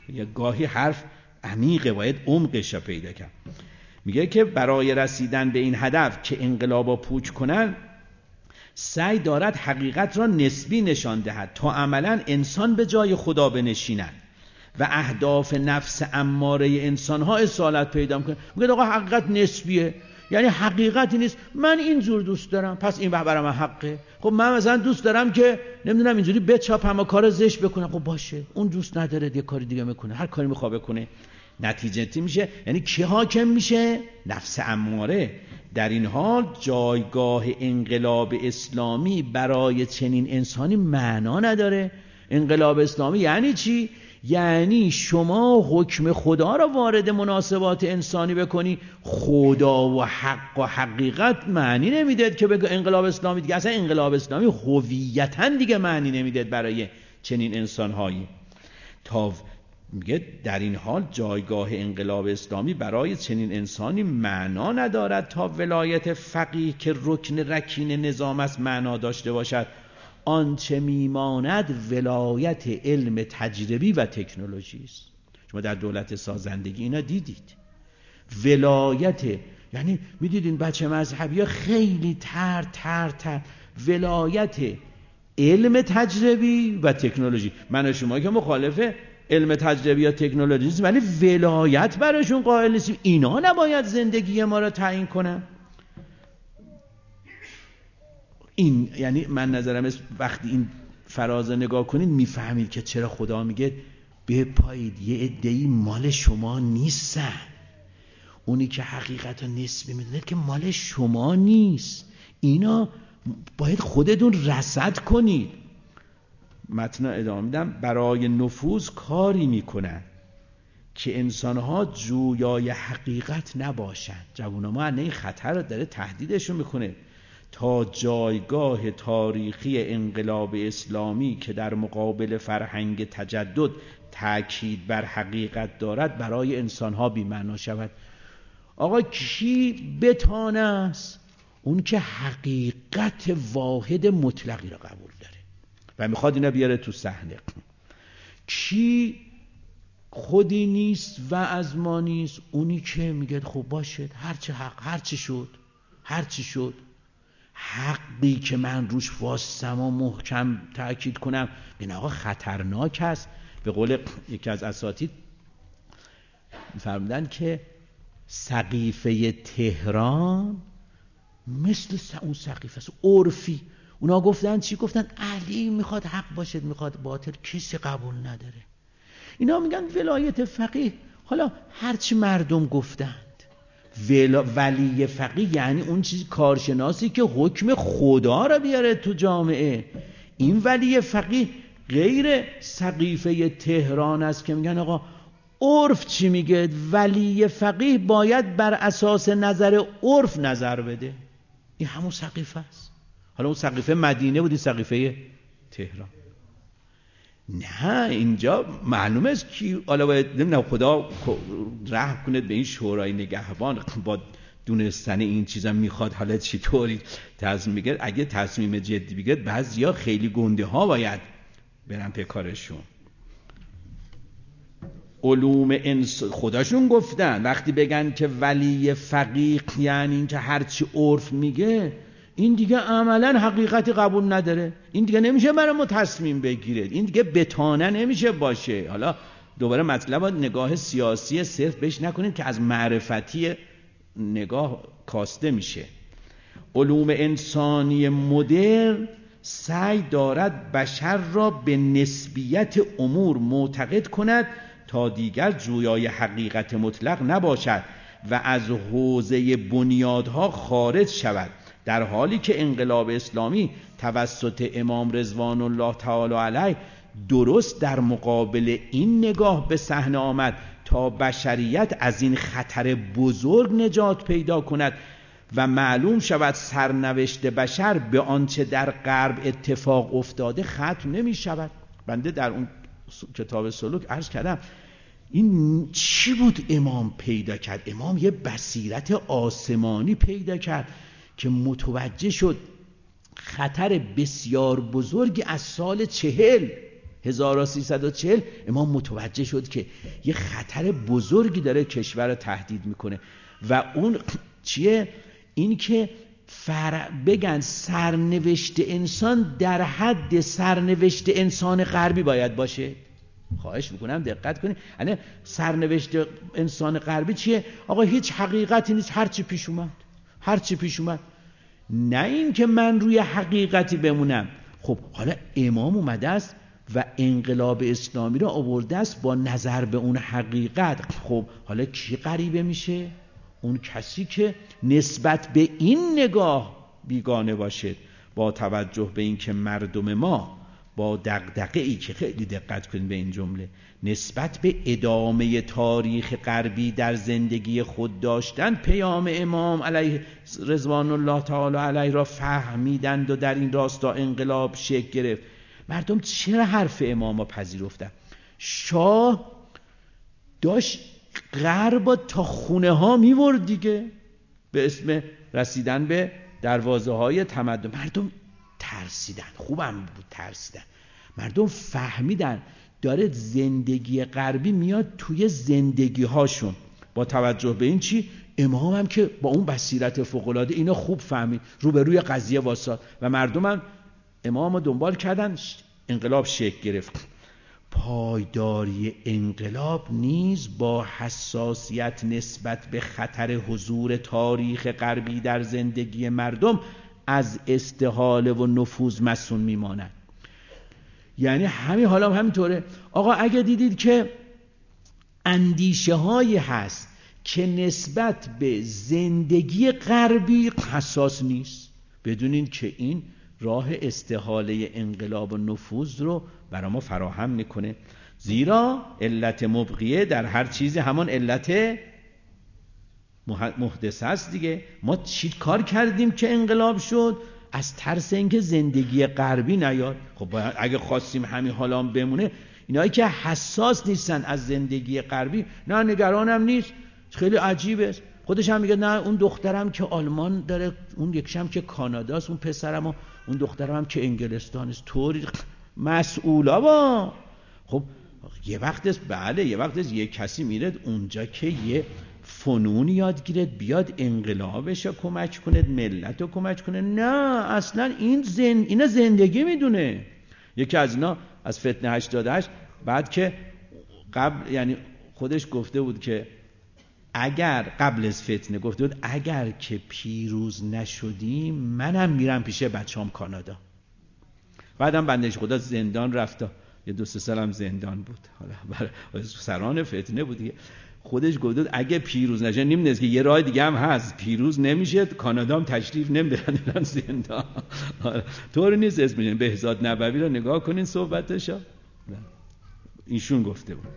یا گاهی حرف عمیقه، باید عمقش را پیدا کرد. میگه که برای رسیدن به این هدف که انقلابا پوچ کنن، سعی دارد حقیقت را نسبی نشان دهد تا عملا انسان به جای خدا بنشینند و اهداف نفس اماره انسان ها اصالت پیدا کنه. میگه آقا حقیقت نسبیه، یعنی حقیقتی نیست من اینجور دوست دارم پس این برای من حقه. خب من مثلا دوست دارم که نمیدونم اینجوری بچاپم و کار زشت بکنم، خب باشه، اون دوست نداره یه کاری دیگه میکنه، هر کاری میخواد بکنه. نتیجه میشه یعنی کی حاکم میشه؟ نفس اماره. در این حال جایگاه انقلاب اسلامی برای چنین انسانی معنا نداره. انقلاب اسلامی یعنی چی؟ یعنی شما حکم خدا را وارد مناسبات انسانی بکنی. خدا و حق و حقیقت معنی نمیداد که بگه انقلاب اسلامی دیگه، اصلا انقلاب اسلامی هویتاً دیگه معنی نمیداد برای چنین انسانهایی. تا میگه در این حال جایگاه انقلاب اسلامی برای چنین انسانی معنا ندارد تا ولایت فقیه که رکن رکین نظام است معنا داشته باشد. آنچه میماند ولایت علم تجربی و تکنولوژی است. شما در دولت سازندگی اینا دیدید، ولایت، یعنی میدیدین بچه مذهبی ها خیلی تر ولایت علم تجربی و تکنولوژی. من و شما که مخالف علم تجربی یا تکنولوژی نیست، ولی ولایت براشون قائل نیستیم. اینا نباید زندگی ما را تعیین کنن. این یعنی من نظرم وقتی این فراز نگاه کنید میفهمید که چرا خدا میگه بپایید یه عده‌ای مال شما نیستن. اونی که حقیقت رو نسبی میدونید که مال شما نیست، اینا باید خودتون رصد کنید. متن ادامه میدم. برای نفوذ کاری میکنن که انسانها جویای حقیقت نباشند. جوونا ما این خطر رو داره تهدیدشون میکنه تا جایگاه تاریخی انقلاب اسلامی که در مقابل فرهنگ تجدد تأکید بر حقیقت دارد برای انسانها بی‌معنا شود. آقا کی بتانه است؟ اون که حقیقت واحد مطلقی را قبول داره و میخواد اینا بیاره تو صحنه. کی خودی نیست و از ما نیست؟ اونی که میگه خب باشه هرچی حق، هرچی شد حقی که من روش واسم و محکم تأکید کنم این آقا خطرناک است. به قول یکی از اساتید فرمودن که سقیفه تهران مثل اون سقیفه است عرفی. اونا گفتن چی؟ گفتن علی میخواد حق باشد میخواد باطل، کسی قبول نداره. اینا میگن ولایت فقیه. حالا هرچی مردم گفتند، ولی فقیه یعنی اون چیز کارشناسی که حکم خدا را بیاره تو جامعه. این ولی فقیه غیر سقیفه تهران است که میگن آقا عرف چی میگه؟ ولی فقیه باید بر اساس نظر عرف نظر بده. این همون سقیفه است. حالا اون سقیفه مدینه بود، این سقیفه تهران. نه اینجا معلومه است کی، حالا باید نمیدونم خدا رحم کنه به این شورای نگهبان با دونستن این چیزا میخواد حالا چی طوری تصمیم بگیره. اگه تصمیم جدی بگیره بعضیا خیلی گنده ها باید برن پی کارشون. علوم خودشون گفتن وقتی بگن که ولی فقیه یعنی این که هرچی عرف میگه، این دیگه عملا حقیقتی قبول نداره. این دیگه نمیشه برای ما تصمیم بگیره، این دیگه بتانه نمیشه باشه. حالا دوباره مطلب نگاه سیاسی صرف بهش نکنید که از معرفتی نگاه کاسته میشه. علوم انسانی مدرن سعی دارد بشر را به نسبیت امور معتقد کند تا دیگر جویای حقیقت مطلق نباشد و از حوزه بنیادها خارج شود، در حالی که انقلاب اسلامی توسط امام رضوان الله تعالی علیه درست در مقابل این نگاه به صحنه آمد تا بشریت از این خطر بزرگ نجات پیدا کند و معلوم شود سرنوشت بشر به آنچه در غرب اتفاق افتاده ختم نمی شود. بنده در اون کتاب سلوک عرض کردم این چی بود امام پیدا کرد؟ امام یه بصیرت آسمانی پیدا کرد که متوجه شد خطر بسیار بزرگی از سال 40 1340 امام متوجه شد که یه خطر بزرگی داره کشور رو تهدید میکنه و اون چیه؟ این که بگن سرنوشت انسان در حد سرنوشت انسان غربی باید باشه. خواهش میکنم دقت کنید. یعنی سرنوشت انسان غربی چیه؟ آقا هیچ حقیقتی نیست، هرچی پیش اومد. نه این که من روی حقیقتی بمونم. خب حالا امام اومده است و انقلاب اسلامی را آورده است با نظر به اون حقیقت. خب حالا کی غریبه میشه؟ اون کسی که نسبت به این نگاه بیگانه باشه، با توجه به این که مردم ما با دغدغه‌ای که خیلی دقت کنید به این جمله، نسبت به ادامه تاریخ غربی در زندگی خود داشتن، پیام امام علیه رضوان الله تعالی علیه را فهمیدند و در این راستا انقلاب شکل گرفت. مردم چرا حرف امام را پذیرفتن؟ شاه داشت غرب تا خونه ها میورد دیگه، به اسم رسیدن به دروازه های تمدن. مردم ترسیدن، خوبم بود ترسیدن. مردم فهمیدن داره زندگی غربی میاد توی زندگی هاشون. با توجه به این چی؟ امام هم که با اون بصیرت فوق‌العاده اینا خوب فهمید، روبروی قضیه واساد و مردم هم امام رو دنبال کردن، انقلاب شکل گرفت. پایداری انقلاب نیز با حساسیت نسبت به خطر حضور تاریخ غربی در زندگی مردم از استحاله و نفوذ مسئول میماند. یعنی حالا همینطوره. آقا اگه دیدید که اندیشه هایی هست که نسبت به زندگی غربی حساس نیست، بدونین که این راه استحاله انقلاب و نفوذ رو برای ما فراهم میکنه. زیرا علت مبقیه در هر چیزی همون علت محدث است دیگه. ما چی کار کردیم که انقلاب شد؟ از ترس اینکه زندگی غربی نیاد. خب اگه خواستیم همین حالا بمونه، اینایی که حساس نیستن از زندگی غربی، نه نگرانم نیست، خیلی عجیبه. خودش هم میگه نه اون دخترم که آلمان داره، اون یکشم که کاناداست، اون پسرم و اون دخترم هم که انگلستان است. طوری مسئولا با. خب یه وقت است، بله یه وقت است یه کسی میره اونجا که یه فنون یاد گیرد، بیاد انقلابش رو کمک کنه، ملت رو کمک کنه. نه اصلا اینا زندگی میدونه. یکی از اینا از فتنه 88 بعد که قبل، یعنی خودش گفته بود که اگر قبل از فتنه گفته بود اگر که پیروز نشدیم منم میرم پیش بچه‌ام کانادا. بعدم بندش خدا زندان رفت، یه 2-3 سال هم زندان بود. حالا برای سران فتنه بود دیگه. خودش گفته بود اگه پیروز نشه نمیدونست که یه راه دیگه هم هست، پیروز نمیشه کانادا هم تشریف نمیبرن زندان. طور نیست اسمش. بهزاد نبوی رو نگاه کنین صحبتشو، ایشون گفته بود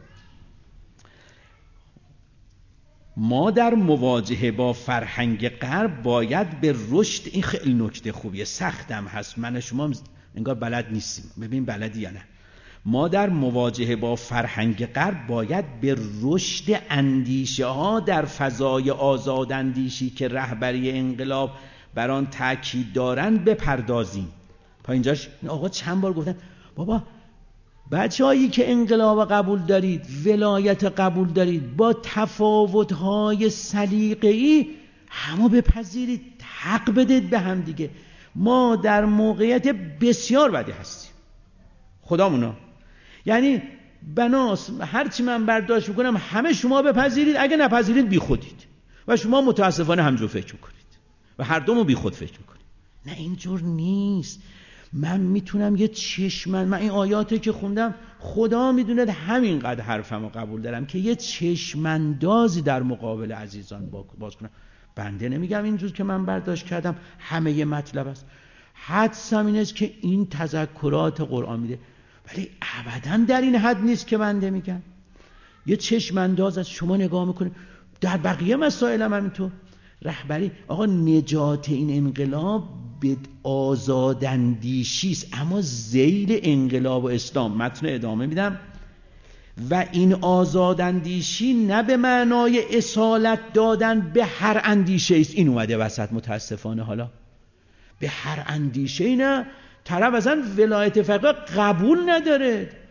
ما در مواجهه با فرهنگ غرب باید به رشد، این خیلی نکته خوبیه، سختم هست، من شما انگار بلد نیستیم، ببین بلدی یا نه. ما در مواجهه با فرهنگ غرب باید به رشد اندیشه ها در فضای آزاد اندیشی که رهبری انقلاب بر آن تاکید دارند بپردازیم. تا اینجاش آقا چند بار گفتن بابا بچه‌هایی که انقلاب قبول دارید، ولایت قبول دارید، با تفاوت‌های سلیقه‌ای همو بپذیرید، حق بدید به هم دیگه. ما در موقعیت بسیار بدی هستیم خدامونا. یعنی بناس هرچی من برداشت میکنم همه شما بپذیرید، اگه نپذیرید بی خودید و شما متاسفانه همجور فکر میکنید و هر دومو بی خود فکر میکنید. نه اینجور نیست. من میتونم یه من این آیاتی که خوندم خدا میدونه همینقدر حرفمو قبول دارم که یه چشماندازی در مقابل عزیزان باز کنم. بنده نمیگم اینجور که من برداشت کردم همه یه مطلب است، حدسم این است که این تذکرات قرآن میده، ولی ابداً در این حد نیست که بنده میگم. یه چشمانداز از شما نگاه میکنه در بقیه مسائل هم همینطور. رهبری آقا نجات این انقلاب به آزاداندیشی است، اما ذیل انقلاب و اسلام. متن ادامه میدم. و این آزاداندیشی نه به معنای اصالت دادن به هر اندیشه است. این اومده وسط متاسفانه. حالا به هر اندیشه نه، طرف اصلا ولایت فقیه قبول نداره.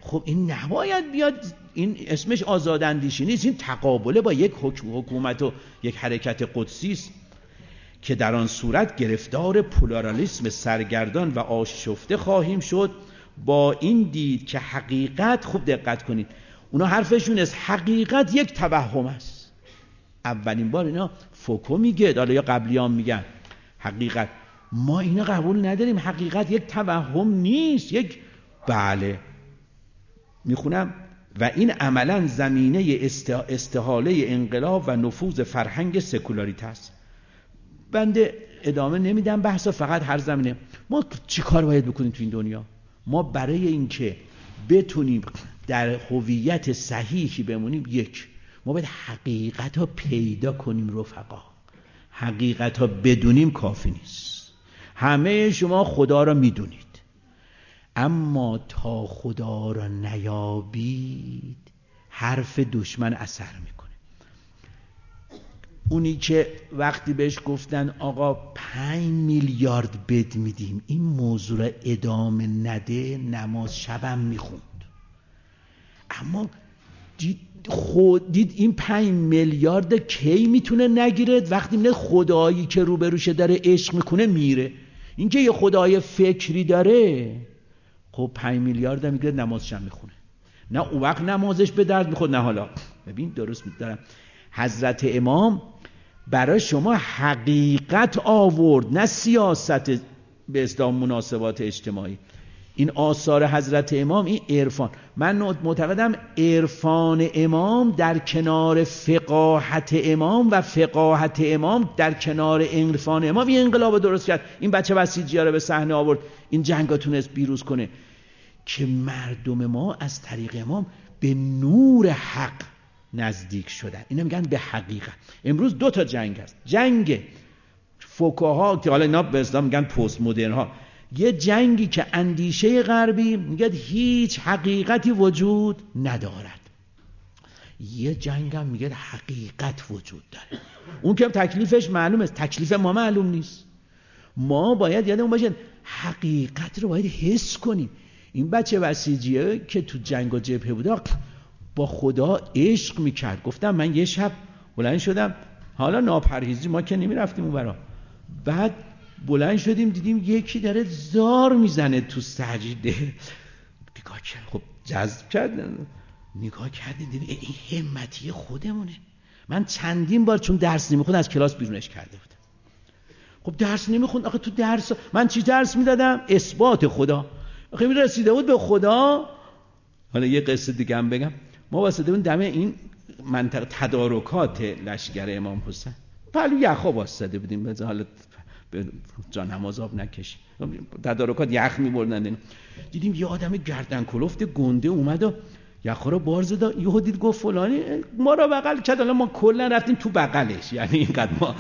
خب این نباید بیاد، این اسمش آزاداندیشی نیست، این تقابله با یک حکومت و یک حرکت قدسی است که در آن صورت گرفتار پلورالیسم سرگردان و آشفته خواهیم شد. با این دید که حقیقت، خوب دقت کنید، اونا حرفشون است حقیقت یک توهم است. اولین بار اینا فوکو میگه، حالا یا قبلیان میگن حقیقت، ما اینا قبول نداریم، حقیقت یک توهم نیست، یک بله میخونم و این عملا زمینه استحاله انقلاب و نفوذ فرهنگ سکولاریته است. بنده ادامه نمیدم بحثا، فقط هر زمینه ما چی کار باید بکنیم تو این دنیا. ما برای اینکه بتونیم در هویت صحیحی بمونیم، یک، ما باید حقیقت ها پیدا کنیم. رفقا، حقیقت ها بدونیم کافی نیست. همه شما خدا را میدونید، اما تا خدا را نیابید حرف دشمن اثر میکنه. اونی که وقتی بهش گفتن آقا 5 میلیارد بد میدیم این موضوع را ادامه نده، نماز شبم میخوند، اما دید این 5 میلیارد کی میتونه نگیره؟ وقتی میده خدایی که روبروشه داره عشق میکنه میره. این که یه خدای فکری داره، خب 5 میلیارد هم میگیره نمازش هم میخونه، نه اون وقت نمازش به درد میخورد، نه حالا. ببین درست میدارم، حضرت امام برای شما حقیقت آورد، نه سیاست به اصطلاح مناسبات اجتماعی. این آثار حضرت امام، این عرفان، من معتقدم عرفان امام در کنار فقاهت امام و فقاهت امام در کنار عرفان امام این انقلاب درست کرد. این بچه بسیجی‌ها رو به صحنه آورد، این جنگا تونست پیروز کنه که مردم ما از طریق امام به نور حق نزدیک شدن. اینا میگن به حقیقت. امروز 2 تا جنگ هست، جنگ فوکوها که حالا اینا به اصطلاح میگن پست مدرن ها، یه جنگی که اندیشه غربی میگه هیچ حقیقتی وجود ندارد، یه جنگ هم میگه حقیقت وجود داره. اون که تکلیفش معلومه، تکلیف ما معلوم نیست. ما باید یادمون باشه حقیقت رو باید حس کنیم. این بچه بسیجیه که تو جنگ و جبهه بوده با خدا عشق میکرد. گفتم من یه شب بلند شدم، حالا ناپرهیزی ما که نمیرفتیم اون برا، بعد بلند شدیم دیدیم یکی داره زار میزنه تو سجده. نگاه کرد، خب جذب کرد، نگاه کردیم دیدیم این همتی خودمونه. من چندین بار چون درس نمیخوند از کلاس بیرونش کرده بودم. خب درس نمیخوند، آخه تو درس من چی درس میدادم؟ اثبات خدا. آخه میرسیده بود به خدا. حالا یه قصه دیگه هم بگم، ما واسطه اون دم این منطقه تدارکات لشکر امام حسین پهلو یخا واسطه بودیم، بذار حالا به جا نماز آب نکشیم، تدارکات یخ می‌بردن. دیدیم یه آدم گردن کلفت گنده اومد و یخا رو بار زد، یهو دید گفت فلانی ما رو بغل کرد. حالا ما کلا رفتیم تو بغلش، یعنی اینقدر ما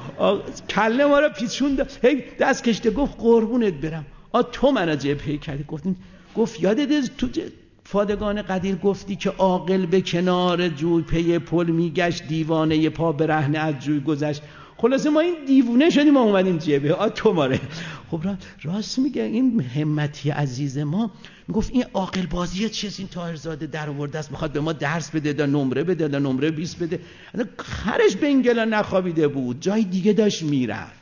کله ما رو پیچوند، هی دست کشته گفت قربونت برم تو منو جبهه کردی. گفت یادت تو فادگان قدیر گفتی که عاقل به کنار جوی پی پل میگشت، دیوانه پا برهنه از جوی گذشت. خلاصه ما این دیوونه شدیم، ما اومدیم جبهه تو ماره. خب راست میگه این همتی عزیز ما. میگفت این عاقل بازی چیز این طاهرزاده در آورده است، میخواد به ما درس بده، دا نمره بده، دا نمره 20 بده. خرش به انگلا نخوابیده بود، جای دیگه داشت میرفت.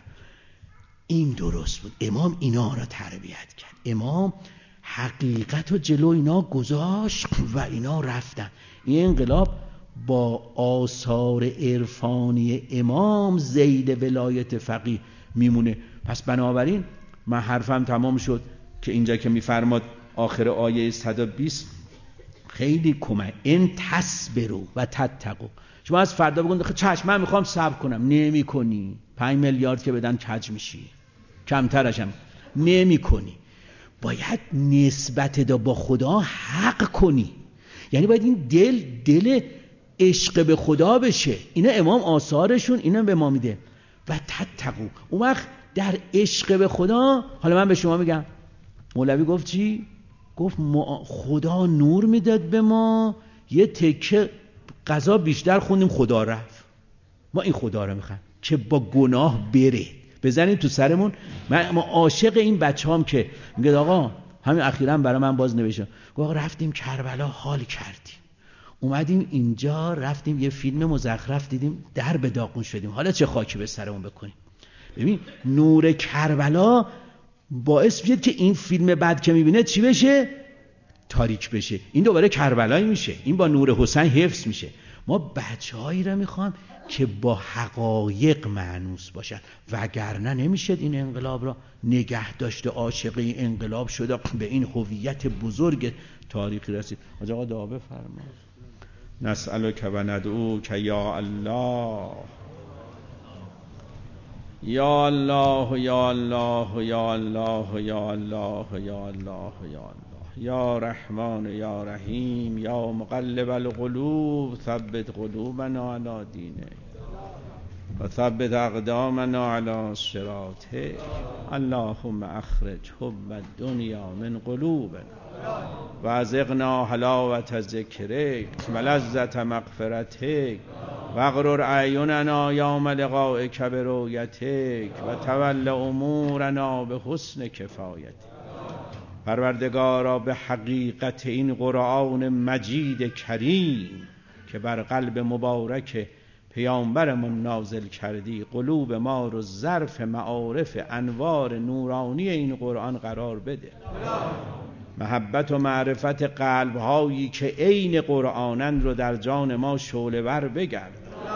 این درست بود. امام اینا را تربیت کرد. امام حقیقت و جلو اینا گذاشت و اینا رفتن. این انقلاب با آثار عرفانی امام زید ولایت فقیه میمونه. پس بنابراین من حرفم تمام شد که اینجا که میفرماد آخر آیه 120 خیلی کمک، این تصبروا و تتقوا. شما از فردا بگون چشم من میخوام صبر کنم، نمی کنی. 5 میلیارد که بدن کج میشی، کمترشم نمی کنی. باید نسبت دا با خدا حق کنی، یعنی باید این دل عشق به خدا بشه. اینا امام آثارشون اینا به ما میده. و تتقوا، اون وقت در عشق به خدا. حالا من به شما میگم مولوی گفت چی؟ گفت خدا نور میداد به ما، یه تکه قضا بیشتر خوندیم خدا رفت. ما این خدا رو میخوایم که با گناه بره، بزنیم تو سرمون. من عاشق این بچه‌ام که میگه آقا همین اخیراً برای من باز نوشتم، گفت رفتیم کربلا حال کردیم، اومدیم اینجا رفتیم یه فیلم مزخرف دیدیم در به داغون شدیم، حالا چه خاکی به سرمون بکنیم. ببین نور کربلا باعث میشه که این فیلم بعد که میبینه چی بشه؟ تاریک بشه. این دوباره کربلایی میشه، این با نور حسین حفظ میشه. ما بچه‌هایی را میخوام که با حقایق مانوس باشن، وگرنه نمیشه این انقلاب را نگه داشته. عاشق این انقلاب شده، به این هویت بزرگ تاریخی رسید. حاج آقا دعا بفرما. نسألک و ندعوک یا الله، یا الله یا الله یا الله یا الله یا الله یا الله، یا رحمان یا رحیم، یا مقلب القلوب ثبت قلوبنا علی دینک و ثبت اقدامنا علی صراطک. اللهم اخرج حب الدنیا من قلوبنا و ازقنا حلاوة ذکرک و لذة مغفرتک و اغرر اعیننا یوم لقائک برؤیتک و تول امورنا به حسن کفایتک. پروردگارا به حقیقت این قرآن مجید کریم که بر قلب مبارک پیامبرمون نازل کردی، قلوب ما رو ظرف معارف انوار نورانی این قرآن قرار بده. محبت و معرفت قلب‌هایی که عین قرآنند رو در جان ما شعله‌ور بگرد.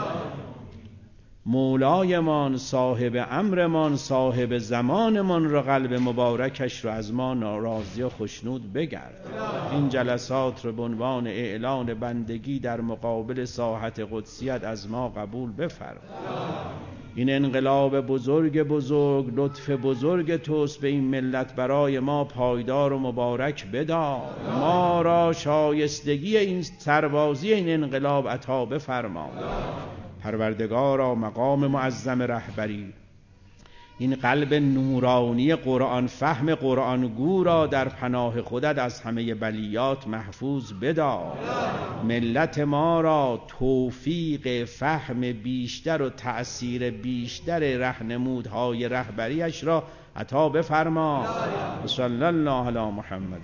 مولایمان، صاحب امرمان، صاحب زمانمان رو، قلب مبارکش رو از ما ناراضی و خشنود بگرد. این جلسات رو به عنوان اعلان بندگی در مقابل ساحت قدسیت از ما قبول بفرما. این انقلاب بزرگ لطف بزرگ توست به این ملت، برای ما پایدار و مبارک بدار. ما را شایستگی این سربازی این انقلاب عطا بفرما. پروردگارا مقام معظم رهبری، این قلب نورانی قرآن فهم قرآن گو را در پناه خودت از همه بلیات محفوظ بدار. ملت ما را توفیق فهم بیشتر و تأثیر بیشتر رهنمودهای رهبریش را عطا بفرما. صلی الله علی محمد.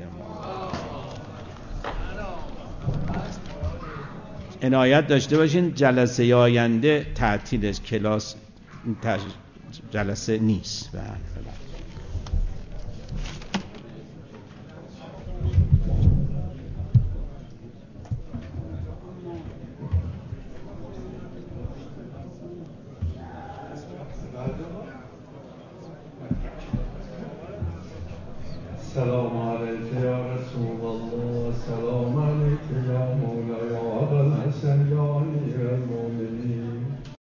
عنایت داشته باشین جلسه آینده تعطیل کلاس جلسه نیست. سلام علیک یا رسول الله، سلام